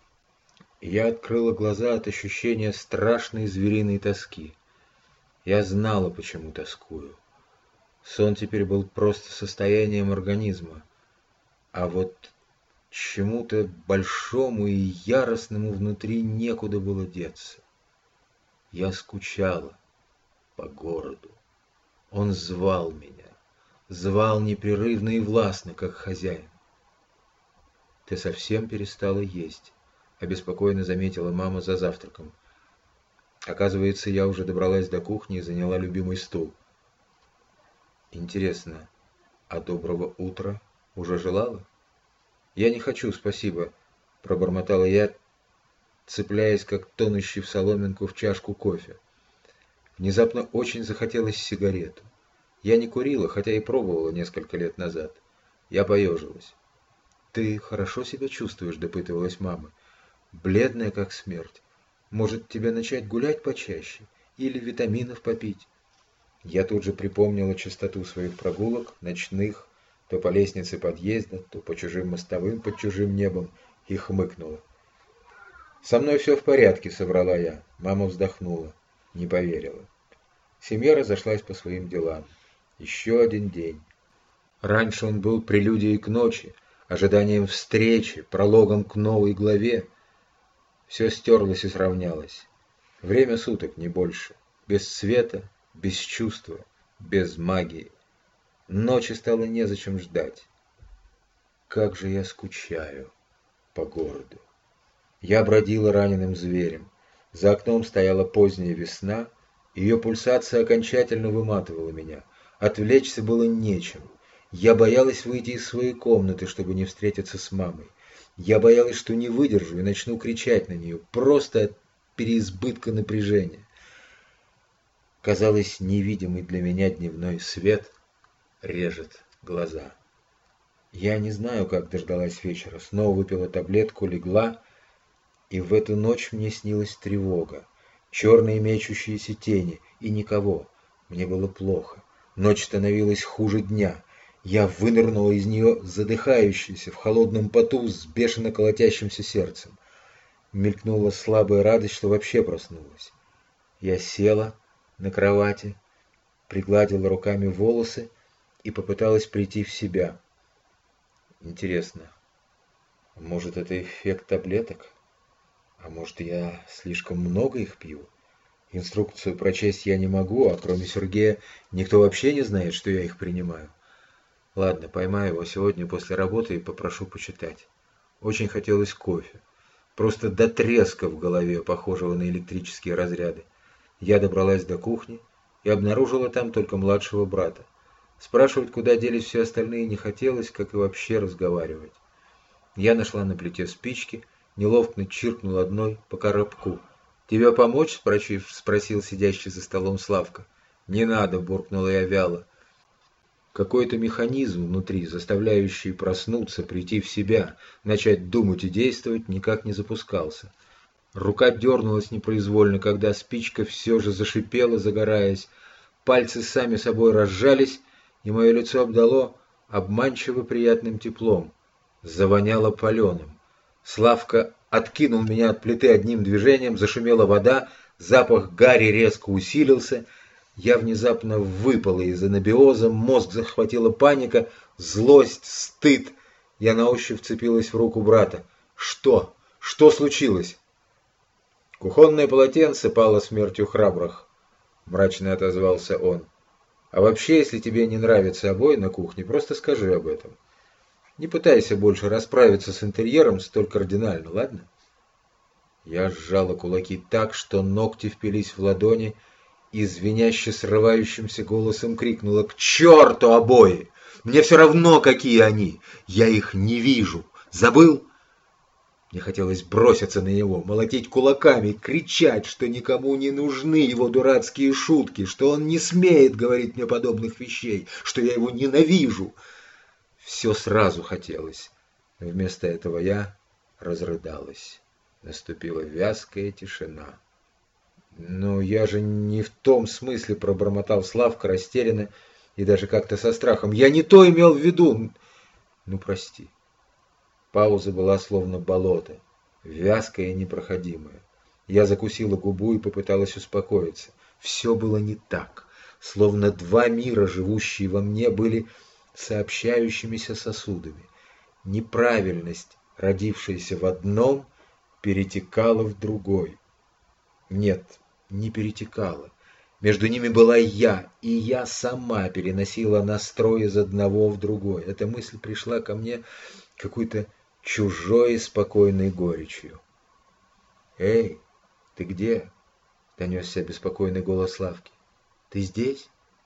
Я открыла глаза от ощущения страшной звериной тоски. Я знала, почему тоскую. Сон теперь был просто состоянием организма. А вот чему-то большому и яростному внутри некуда было деться. Я скучала по городу. Он звал меня, звал непрерывно и властно, как хозяин. «Ты совсем перестала есть», — обеспокоенно заметила мама за завтраком. Оказывается, я уже добралась до кухни и заняла любимый стул. Интересно, а доброго утра уже желала? «Я не хочу, спасибо», — пробормотала я, цепляясь, как тонущий в соломинку, в чашку кофе. Внезапно очень захотелось сигарету. Я не курила, хотя и пробовала несколько лет назад. Я поежилась. «Ты хорошо себя чувствуешь?» — допытывалась мама. «Бледная, как смерть. Может, тебе начать гулять почаще? Или витаминов попить?» Я тут же припомнила частоту своих прогулок, ночных, то по лестнице подъезда, то по чужим мостовым под чужим небом, и хмыкнула. «Со мной все в порядке», — соврала я. Мама вздохнула, не поверила. Семья разошлась по своим делам. Еще один день. Раньше он был прелюдией к ночи, ожиданием встречи, прологом к новой главе. Все стерлось и сравнялось. Время суток, не больше. Без света, без чувства, без магии. Ночи стало незачем ждать. Как же я скучаю по городу. Я бродила раненым зверем. За окном стояла поздняя весна. Ее пульсация окончательно выматывала меня. Отвлечься было нечем. Я боялась выйти из своей комнаты, чтобы не встретиться с мамой. Я боялась, что не выдержу и начну кричать на нее, просто от переизбытка напряжения. Казалось, невидимый для меня дневной свет режет глаза. Я не знаю, как дождалась вечера. Снова выпила таблетку, легла, и в эту ночь мне снилась тревога. Черные мечущиеся тени, и никого. Мне было плохо. Ночь становилась хуже дня. Я вынырнула из нее, задыхающаяся, в холодном поту, с бешено колотящимся сердцем. Мелькнула слабая радость, что вообще проснулась. Я села на кровати, пригладила руками волосы и попыталась прийти в себя. Интересно, может, это эффект таблеток? А может, я слишком много их пью? Инструкцию прочесть я не могу, а кроме Сергея никто вообще не знает, что я их принимаю. Ладно, поймаю его сегодня после работы и попрошу почитать. Очень хотелось кофе. Просто до треска в голове, похожего на электрические разряды. Я добралась до кухни и обнаружила там только младшего брата. Спрашивать, куда делись все остальные, не хотелось, как и вообще разговаривать. Я нашла на плите спички, неловко чиркнул одной по коробку. «Тебе помочь?» – спросил сидящий за столом Славка. «Не надо», – буркнула я вяло. Какой-то механизм внутри, заставляющий проснуться, прийти в себя, начать думать и действовать, никак не запускался. Рука дернулась непроизвольно, когда спичка все же зашипела, загораясь. Пальцы сами собой разжались, и мое лицо обдало обманчиво приятным теплом. Завоняло паленым. Славка откинул меня от плиты одним движением, зашумела вода, запах гари резко усилился. Я внезапно выпала из анабиоза, мозг захватила паника, злость, стыд. Я на ощупь вцепилась в руку брата. Что? Что случилось? Кухонное полотенце пало смертью храбрых, мрачно отозвался он. А вообще, если тебе не нравятся обои на кухне, просто скажи об этом. Не пытайся больше расправиться с интерьером столь кардинально, ладно? Я сжала кулаки так, что ногти впились в ладони, и звеняще срывающимся голосом крикнула: «К черту обои! Мне все равно, какие они! Я их не вижу! Забыл?» Мне хотелось броситься на него, молотить кулаками, кричать, что никому не нужны его дурацкие шутки, что он не смеет говорить мне подобных вещей, что я его ненавижу. Все сразу хотелось, но вместо этого я разрыдалась. Наступила вязкая тишина. «Но я же не в том смысле», — пробормотал Славка растерянно и даже как-то со страхом. «Я не то имел в виду. Ну, прости». Пауза была словно болото, вязкое и непроходимое. Я закусила губу и попыталась успокоиться. Все было не так, словно два мира, живущие во мне, были сообщающимися сосудами. Неправильность, родившаяся в одном, перетекала в другой. Нет, не перетекала. Между ними была я, и я сама переносила настрой из одного в другой. Эта мысль пришла ко мне какой-то чужой спокойной горечью. «Эй, ты где?» — донесся беспокойный голос Славки. «Ты здесь?»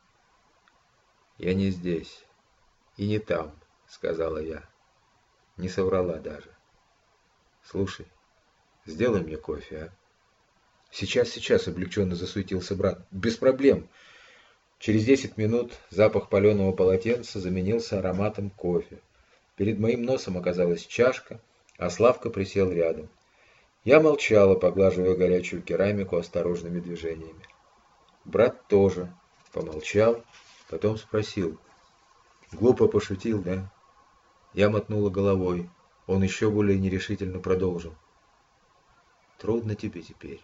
«Я не здесь и не там», — сказала я. Не соврала даже. «Слушай, сделай мне кофе, а?» «Сейчас, сейчас», — облегченно засуетился брат. «Без проблем». Через десять минут запах паленого полотенца заменился ароматом кофе. Перед моим носом оказалась чашка, а Славка присел рядом. Я молчала, поглаживая горячую керамику осторожными движениями. Брат тоже помолчал, потом спросил: «Глупо пошутил, да?» Я мотнула головой. Он еще более нерешительно продолжил: «Трудно тебе теперь?»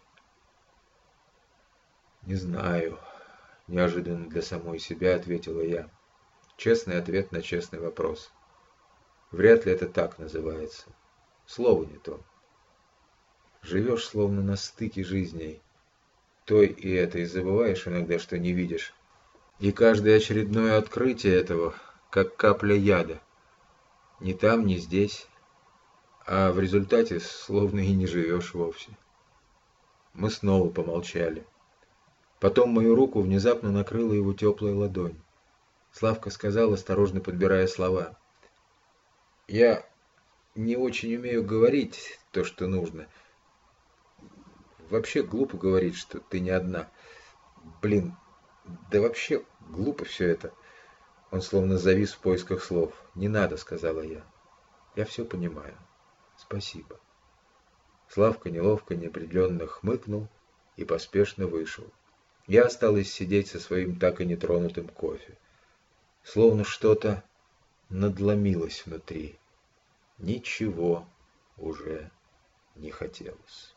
«Не знаю», — неожиданно для самой себя ответила я. Честный ответ на честный вопрос. Вряд ли это так называется. Слово не то. Живешь словно на стыке жизней. Той и этой забываешь иногда, что не видишь. И каждое очередное открытие этого, как капля яда. Ни там, ни здесь. А в результате словно и не живешь вовсе. Мы снова помолчали. Потом мою руку внезапно накрыла его теплая ладонь. Славка сказал, осторожно подбирая слова: «Я не очень умею говорить то, что нужно. Вообще глупо говорить, что ты не одна. Блин, да вообще глупо все это». Он словно завис в поисках слов. «Не надо», — сказала я. «Я все понимаю. Спасибо». Славка неловко, неопределенно хмыкнул и поспешно вышел. Я осталась сидеть со своим так и нетронутым кофе. Словно что-то надломилось внутри. Ничего уже не хотелось.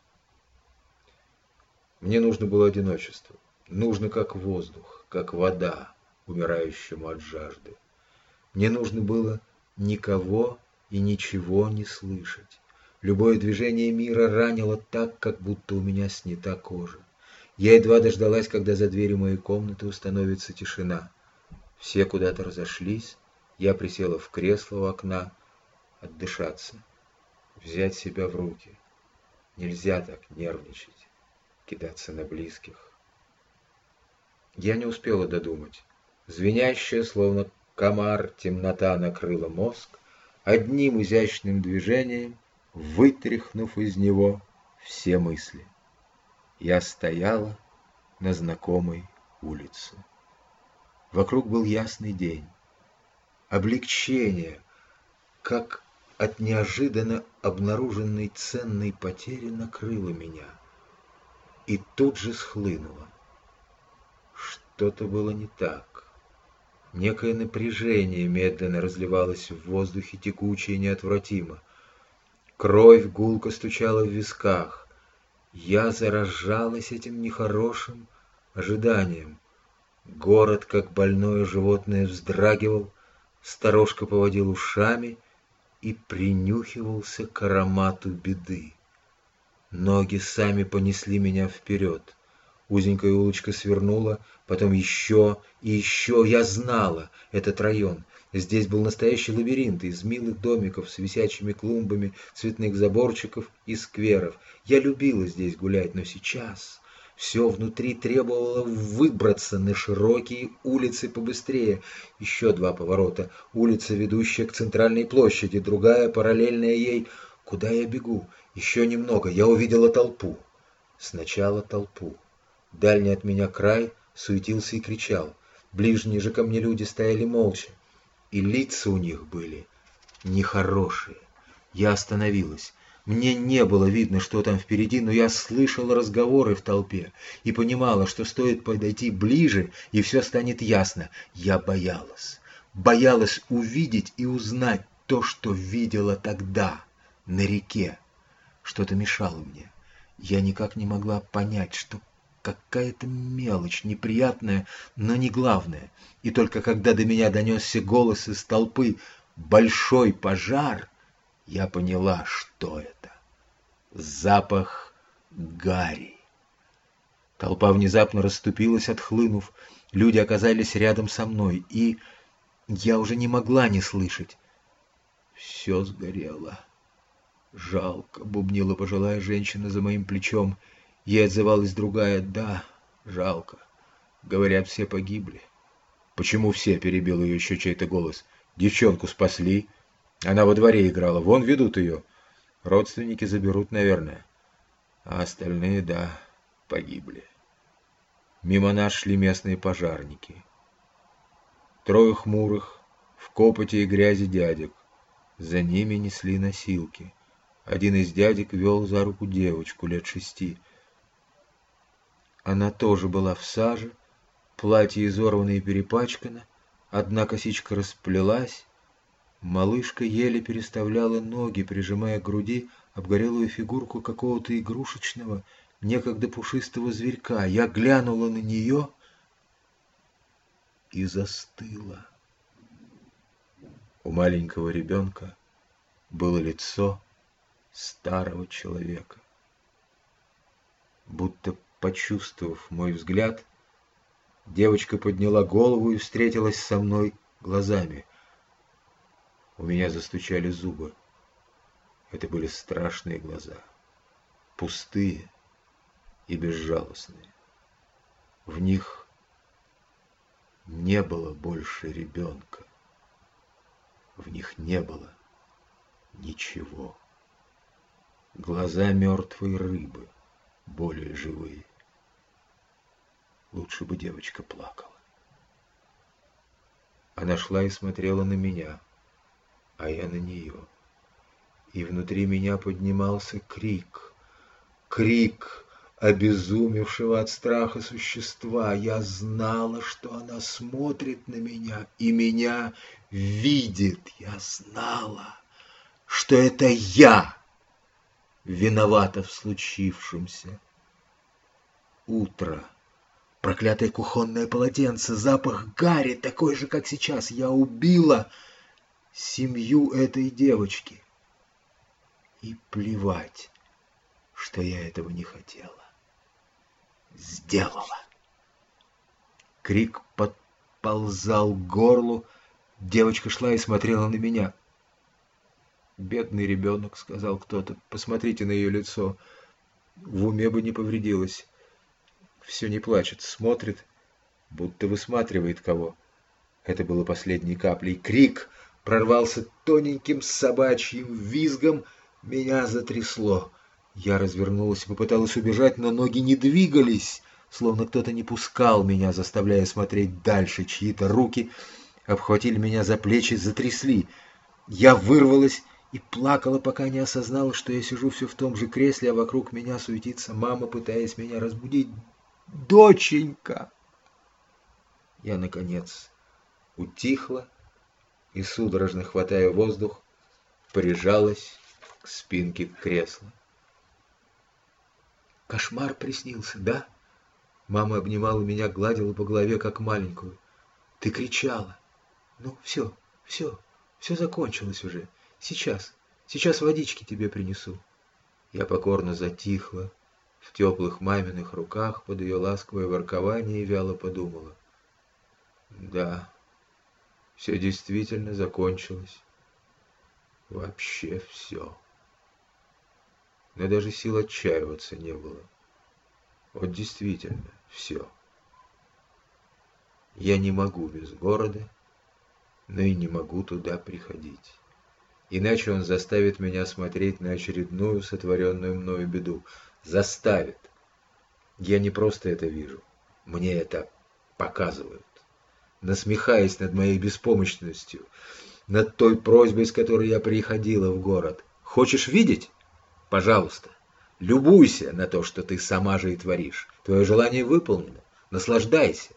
Мне нужно было одиночество. Нужно как воздух, как вода, умирающему от жажды. Мне нужно было никого и ничего не слышать. Любое движение мира ранило так, как будто у меня снята кожа. Я едва дождалась, когда за дверью моей комнаты установится тишина. Все куда-то разошлись. Я присела в кресло у окна, отдышаться, взять себя в руки. Нельзя так нервничать, кидаться на близких. Я не успела додумать. Звенящая, словно комар, темнота накрыла мозг, одним изящным движением вытряхнув из него все мысли. Я стояла на знакомой улице. Вокруг был ясный день. Облегчение, как от неожиданно обнаруженной ценной потери накрыло меня и тут же схлынуло. Что-то было не так. Некое напряжение медленно разливалось в воздухе, текуче и неотвратимо. Кровь гулко стучала в висках. Я заражалась этим нехорошим ожиданием. Город, как больное животное, вздрагивал, сторожка поводил ушами и принюхивался к аромату беды. Ноги сами понесли меня вперед. Узенькая улочка свернула, потом еще и еще. Я знала этот район. Здесь был настоящий лабиринт из милых домиков с висячими клумбами, цветных заборчиков и скверов. Я любила здесь гулять, но сейчас все внутри требовало выбраться на широкие улицы побыстрее. Еще два поворота. Улица, ведущая к центральной площади, другая, параллельная ей. Куда я бегу? Еще немного. Я увидела толпу. Сначала толпу. Дальний от меня край суетился и кричал. Ближние же ко мне люди стояли молча. И лица у них были нехорошие. Я остановилась. Мне не было видно, что там впереди, но я слышала разговоры в толпе и понимала, что стоит подойти ближе, и все станет ясно. Я боялась. Боялась увидеть и узнать то, что видела тогда, на реке. Что-то мешало мне. Я никак не могла понять, что какая-то мелочь, неприятная, но не главная. И только когда до меня донесся голос из толпы «Большой пожар», я поняла, что это. Запах гари. Толпа внезапно расступилась, отхлынув. Люди оказались рядом со мной, и я уже не могла не слышать. Все сгорело. Жалко, бубнила пожилая женщина за моим плечом. Ей отзывалась другая: да, жалко. Говорят, все погибли. Почему все? Перебил ее еще чей-то голос. Девчонку спасли. Она во дворе играла. Вон ведут ее. Родственники заберут, наверное. А остальные, да, погибли. Мимо нас шли местные пожарники. Трое хмурых, в копоте и грязи дядек. За ними несли носилки. Один из дядек вел за руку девочку лет шести. Она тоже была в саже, платье изорвано и перепачкано, одна косичка расплелась. Малышка еле переставляла ноги, прижимая к груди обгорелую фигурку какого-то игрушечного, некогда пушистого зверька. Я глянула на нее и застыла. У маленького ребенка было лицо старого человека. Будто почувствовав мой взгляд, девочка подняла голову и встретилась со мной глазами. У меня застучали зубы. Это были страшные глаза, пустые и безжалостные. В них не было больше ребенка. В них не было ничего. Глаза мертвой рыбы, более живые. Лучше бы девочка плакала. Она шла и смотрела на меня, а я на нее. И внутри меня поднимался крик. Крик обезумевшего от страха существа. Я знала, что она смотрит на меня и меня видит. Я знала, что это я виновата в случившемся. Утро. Проклятое кухонное полотенце, запах гари, такой же, как сейчас. Я убила семью этой девочки. И плевать, что я этого не хотела. Сделала. Крик подползал к горлу. Девочка шла и смотрела на меня. «Бедный ребенок», — сказал кто-то. «Посмотрите на ее лицо. В уме бы не повредилась. Все не плачет, смотрит, будто высматривает кого». Это было последней каплей. Крик прорвался тоненьким собачьим визгом. Меня затрясло. Я развернулась и попыталась убежать, но ноги не двигались, словно кто-то не пускал меня, заставляя смотреть дальше. Чьи-то руки обхватили меня за плечи, затрясли. Я вырвалась и плакала, пока не осознала, что я сижу все в том же кресле, а вокруг меня суетится мама, пытаясь меня разбудить. «Доченька!» Я, наконец, утихла и, судорожно хватая воздух, прижалась к спинке кресла. «Кошмар приснился, да?» Мама обнимала меня, гладила по голове, как маленькую. «Ты кричала. Ну, все, все, все закончилось уже. Сейчас, сейчас водички тебе принесу». Я покорно затихла в теплых маминых руках под ее ласковое воркование и вяло подумала. Да, все действительно закончилось. Вообще все. Но даже сил отчаиваться не было. Вот действительно все. Я не могу без города, но и не могу туда приходить. Иначе он заставит меня смотреть на очередную сотворенную мною беду. Заставит. Я не просто это вижу. Мне это показывают. Насмехаясь над моей беспомощностью, над той просьбой, с которой я приходила в город. Хочешь видеть? Пожалуйста. Любуйся на то, что ты сама же и творишь. Твое желание выполнено. Наслаждайся.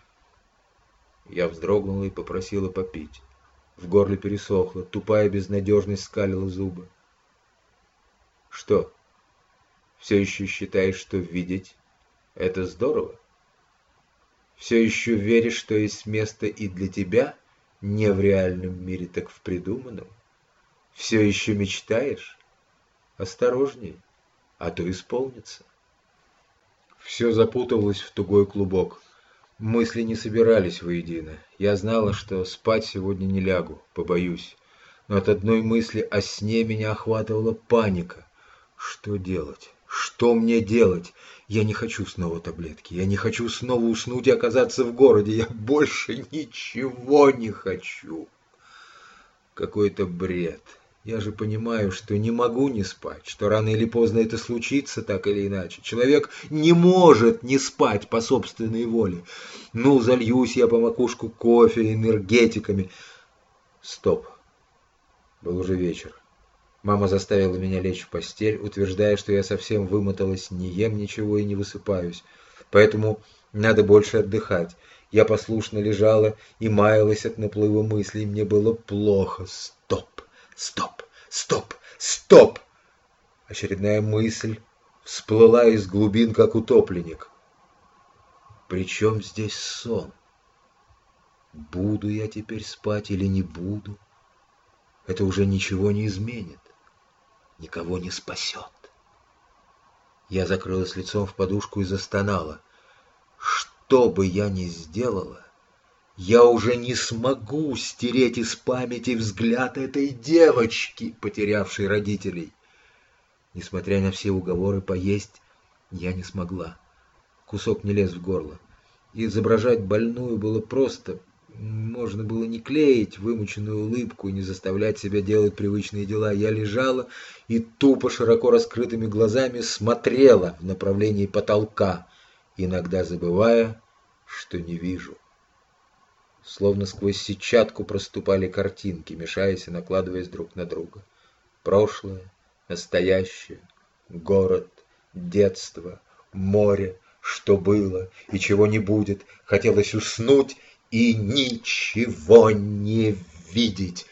Я вздрогнула и попросила попить. В горле пересохло, тупая безнадежность скалила зубы. Что, все еще считаешь, что видеть — это здорово? Все еще веришь, что есть место и для тебя, не в реальном мире, так в придуманном? Все еще мечтаешь? Осторожней, а то исполнится. Все запутывалось в тугой клубок. Мысли не собирались воедино. Я знала, что спать сегодня не лягу, побоюсь. Но от одной мысли о сне меня охватывала паника. Что делать? Что мне делать? Я не хочу снова таблетки. Я не хочу снова уснуть и оказаться в городе. Я больше ничего не хочу. Какой-то бред. Я же понимаю, что не могу не спать, что рано или поздно это случится так или иначе. Человек не может не спать по собственной воле. Ну, зальюсь я по макушку кофе, энергетиками. Стоп. Был уже вечер. Мама заставила меня лечь в постель, утверждая, что я совсем вымоталась, не ем ничего и не высыпаюсь. Поэтому надо больше отдыхать. Я послушно лежала и маялась от наплыва мыслей. Мне было плохо. Стоп. Стоп, стоп, стоп! Очередная мысль всплыла из глубин, как утопленник. Причем здесь сон? Буду я теперь спать или не буду? Это уже ничего не изменит, никого не спасет. Я закрылась лицом в подушку и застонала. Что бы я ни сделала, я уже не смогу стереть из памяти взгляд этой девочки, потерявшей родителей. Несмотря на все уговоры поесть, я не смогла. Кусок не лез в горло. Изображать больную было просто. Можно было не клеить вымученную улыбку и не заставлять себя делать привычные дела. Я лежала и тупо широко раскрытыми глазами смотрела в направлении потолка, иногда забывая, что не вижу. Словно сквозь сетчатку проступали картинки, мешаясь и накладываясь друг на друга. Прошлое, настоящее, город, детство, море, что было и чего не будет. Хотелось уснуть и ничего не видеть.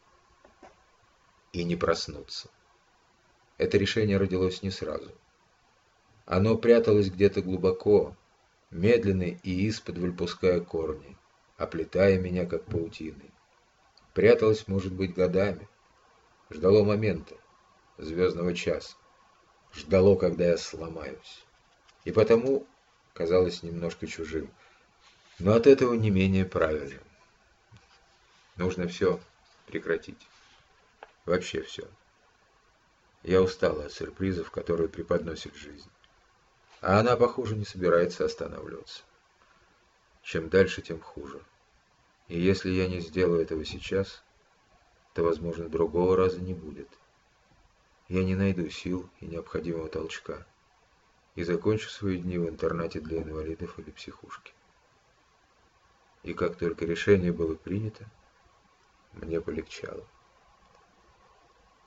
И не проснуться. Это решение родилось не сразу. Оно пряталось где-то глубоко, медленно и исподволь пуская корни, оплетая меня, как паутиной. Пряталось, может быть, годами. Ждало момента, звездного часа. Ждало, когда я сломаюсь. И потому казалось немножко чужим. Но от этого не менее правильным. Нужно все прекратить. Вообще все. Я устала от сюрпризов, которые преподносит жизнь. А она, похоже, не собирается останавливаться. Чем дальше, тем хуже. И если я не сделаю этого сейчас, то, возможно, другого раза не будет. Я не найду сил и необходимого толчка. И закончу свои дни в интернате для инвалидов или психушке. И как только решение было принято, мне полегчало.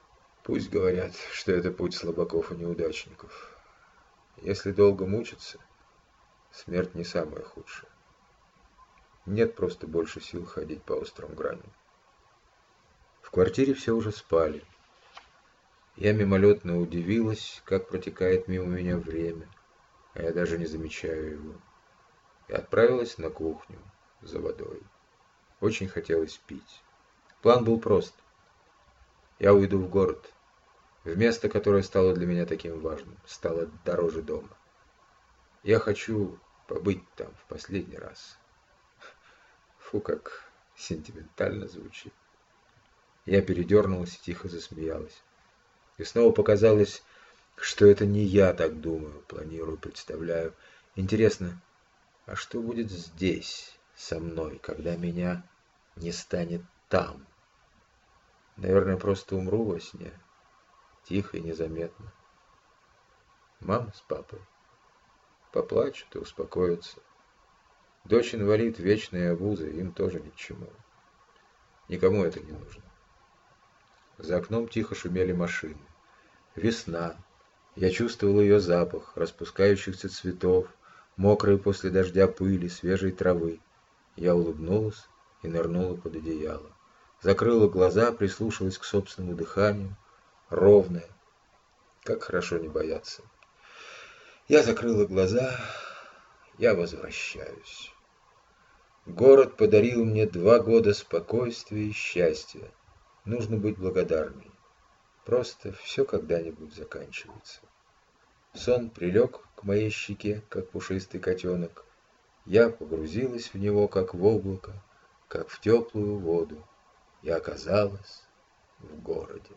Пусть говорят, что это путь слабаков и неудачников. Если долго мучиться, смерть не самая худшая. Нет просто больше сил ходить по острым граням. В квартире все уже спали. Я мимолетно удивилась, как протекает мимо меня время, а я даже не замечаю его. И отправилась на кухню за водой. Очень хотелось пить. План был прост. Я уйду в город, в место, которое стало для меня таким важным, стало дороже дома. Я хочу побыть там в последний раз. Фу, как сентиментально звучит. Я передернулась и тихо засмеялась. И снова показалось, что это не я так думаю, планирую, представляю. Интересно, а что будет здесь со мной, когда меня не станет там? Наверное, просто умру во сне, тихо и незаметно. Мама с папой поплачут и успокоятся. Дочь инвалид, вечные обузы, им тоже ни к чему. Никому это не нужно. За окном тихо шумели машины. Весна. Я чувствовал ее запах, распускающихся цветов, мокрой после дождя пыли, свежей травы. Я улыбнулась и нырнула под одеяло. Закрыла глаза, прислушалась к собственному дыханию. Ровное. Как хорошо не бояться. Я закрыла глаза. Я возвращаюсь. Город подарил мне два года спокойствия и счастья. Нужно быть благодарной. Просто все когда-нибудь заканчивается. Сон прилег к моей щеке, как пушистый котенок. Я погрузилась в него, как в облако, как в теплую воду, и оказалась в городе.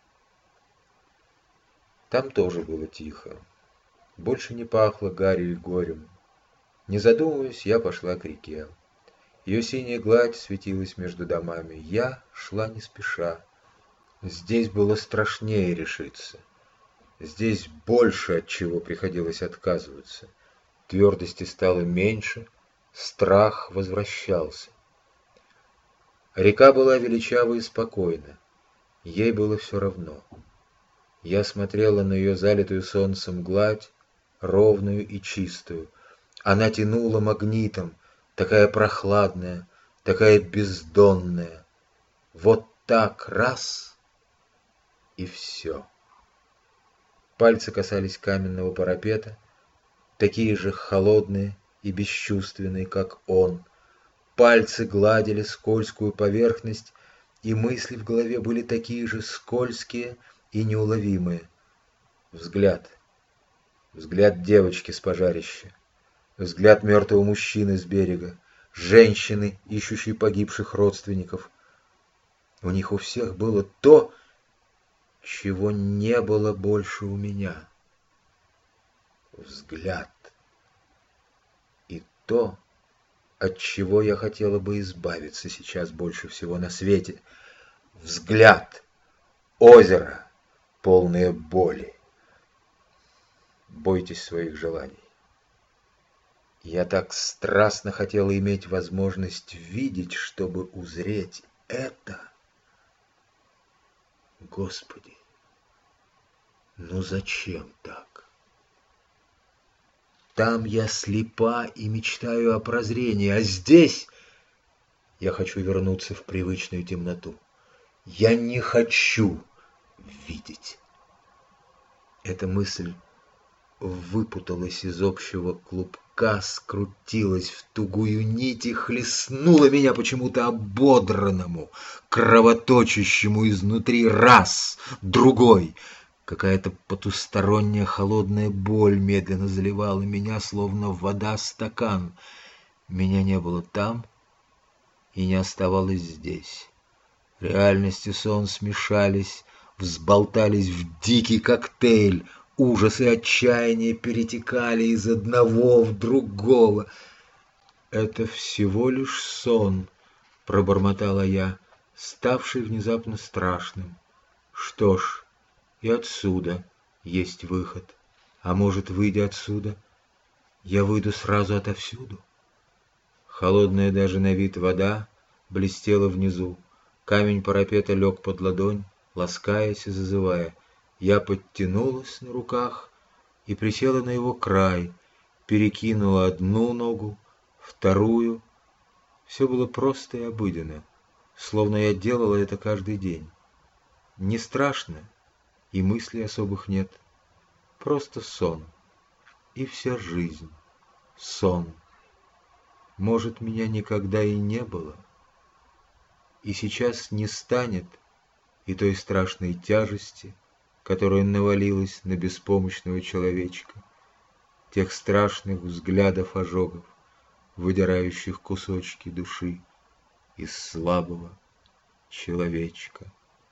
Там тоже было тихо. Больше не пахло гарью и горем. Не задумываясь, я пошла к реке. Ее синяя гладь светилась между домами. Я шла не спеша. Здесь было страшнее решиться. Здесь больше от чего приходилось отказываться. Твердости стало меньше, страх возвращался. Река была величава и спокойна. Ей было все равно. Я смотрела на ее залитую солнцем гладь, ровную и чистую. Она тянула магнитом, такая прохладная, такая бездонная. Вот так раз — и все. Пальцы касались каменного парапета, такие же холодные и бесчувственные, как он. Пальцы гладили скользкую поверхность, и мысли в голове были такие же скользкие и неуловимые. Взгляд. Взгляд девочки с пожарища. Взгляд мертвого мужчины с берега. Женщины, ищущей погибших родственников. У них у всех было то, чего не было больше у меня. Взгляд. И то, от чего я хотела бы избавиться сейчас больше всего на свете. Взгляд. Озеро, полное боли. Бойтесь своих желаний. Я так страстно хотела иметь возможность видеть, чтобы узреть это. Господи, ну зачем так? Там я слепа и мечтаю о прозрении, а здесь я хочу вернуться в привычную темноту. Я не хочу видеть. Эта мысль выпуталась из общего клубка, скрутилась в тугую нить и хлестнула меня почему-то ободранному, кровоточащему изнутри раз, другой. Какая-то потусторонняя холодная боль медленно заливала меня, словно вода стакан. Меня не было там и не оставалось здесь. Реальность и сон смешались, взболтались в дикий коктейль. Ужас и отчаяние перетекали из одного в другого. «Это всего лишь сон», — пробормотала я, ставший внезапно страшным. «Что ж, и отсюда есть выход. А может, выйдя отсюда, я выйду сразу отовсюду?» Холодная даже на вид вода блестела внизу. Камень парапета лег под ладонь, ласкаясь и зазывая. Я подтянулась на руках и присела на его край, перекинула одну ногу, вторую. Все было просто и обыденно, словно я делала это каждый день. Не страшно, и мыслей особых нет. Просто сон. И вся жизнь. Сон. Может, меня никогда и не было. И сейчас не станет и той страшной тяжести, которая навалилась на беспомощного человечка, тех страшных взглядов ожогов, выдирающих кусочки души из слабого человечка.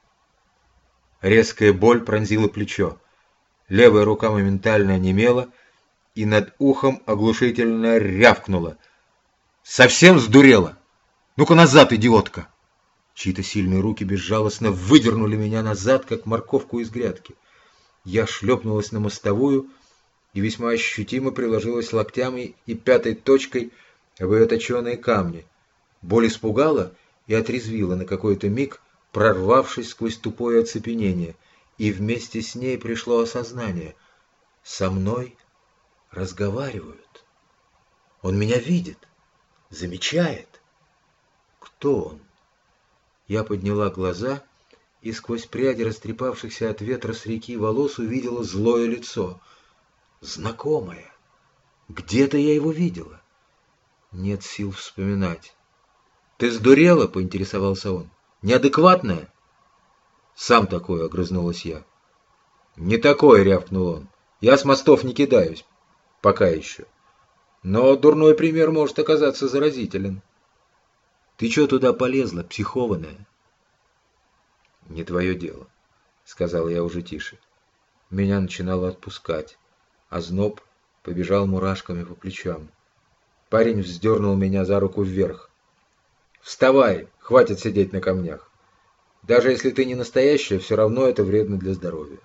Резкая боль пронзила плечо. Левая рука моментально онемела, и над ухом оглушительно рявкнула. «Совсем сдурела? Ну-ка назад, идиотка!» Чьи-то сильные руки безжалостно выдернули меня назад, как морковку из грядки. Я шлепнулась на мостовую и весьма ощутимо приложилась локтями и пятой точкой об ее точеные камни. Боль испугала и отрезвила на какой-то миг, прорвавшись сквозь тупое оцепенение, и вместе с ней пришло осознание. Со мной разговаривают. Он меня видит, замечает. Кто он? Я подняла глаза и сквозь пряди растрепавшихся от ветра с реки волос увидела злое лицо. Знакомое. Где-то я его видела. Нет сил вспоминать. «Ты сдурела?» — поинтересовался он. «Неадекватная?» «Сам такой», — огрызнулась я. «Не такой», — рявкнул он. «Я с мостов не кидаюсь. Пока еще. Но дурной пример может оказаться заразителен». «Ты что туда полезла, психованная?» «Не твое дело», — сказал я уже тише. Меня начинало отпускать. Озноб побежал мурашками по плечам. Парень вздернул меня за руку вверх. «Вставай, хватит сидеть на камнях. Даже если ты не настоящая, все равно это вредно для здоровья».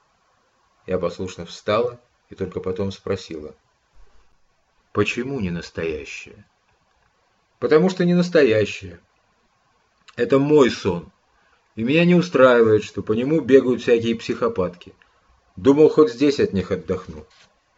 Я послушно встала и только потом спросила. «Почему не настоящая?» «Потому что не настоящая. Это мой сон. И меня не устраивает, что по нему бегают всякие психопатки. Думал, хоть здесь от них отдохну».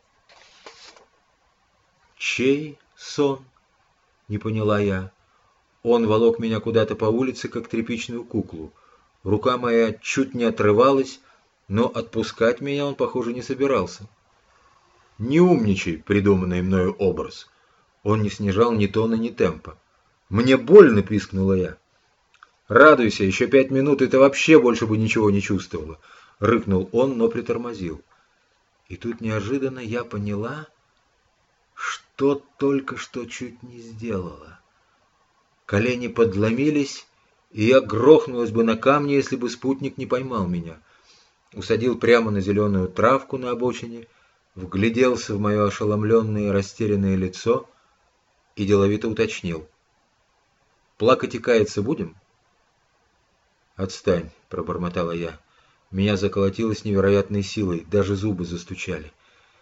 «Чей сон?» — не поняла я. Он волок меня куда-то по улице, как тряпичную куклу. Рука моя чуть не отрывалась, но отпускать меня он, похоже, не собирался. «Не умничай, придуманный мною образ». Он не снижал ни тона, ни темпа. «Мне больно!» — пискнула я. «Радуйся, еще пять минут, и ты вообще больше бы ничего не чувствовала!» — рыкнул он, но притормозил. И тут неожиданно я поняла, что только что чуть не сделала. Колени подломились, и я грохнулась бы на камни, если бы спутник не поймал меня. Усадил прямо на зеленую травку на обочине, вгляделся в мое ошеломленное и растерянное лицо и деловито уточнил. «Плакать и каяться будем?» «Отстань», — пробормотала я. Меня заколотило с невероятной силой, даже зубы застучали.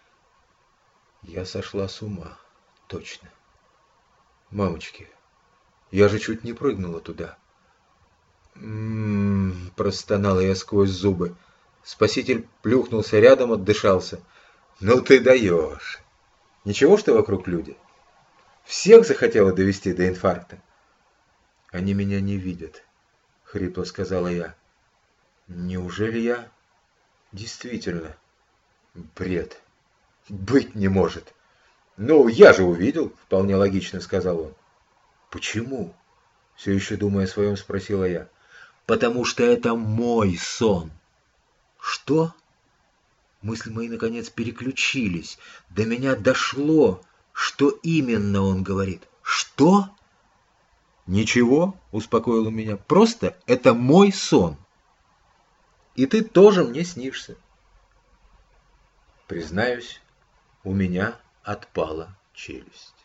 Я сошла с ума, точно. Мамочки, я же чуть не прыгнула туда. «М-м-м», простонала я сквозь зубы. Спаситель плюхнулся рядом, отдышался. «Ну ты даешь! Ничего, что вокруг люди? Всех захотела довести до инфаркта?» «Они меня не видят», — хрипло сказала я. «Неужели я...» «Действительно, бред. Быть не может». «Ну, я же увидел», — вполне логично сказал он. «Почему?» — все еще думая о своем, спросила я. «Потому что это мой сон». «Что?» Мысли мои, наконец, переключились. До меня дошло, что именно он говорит. «Что?» «Ничего», — успокоил он меня, — «просто это мой сон. И ты тоже мне снишься». Признаюсь, у меня отпала челюсть.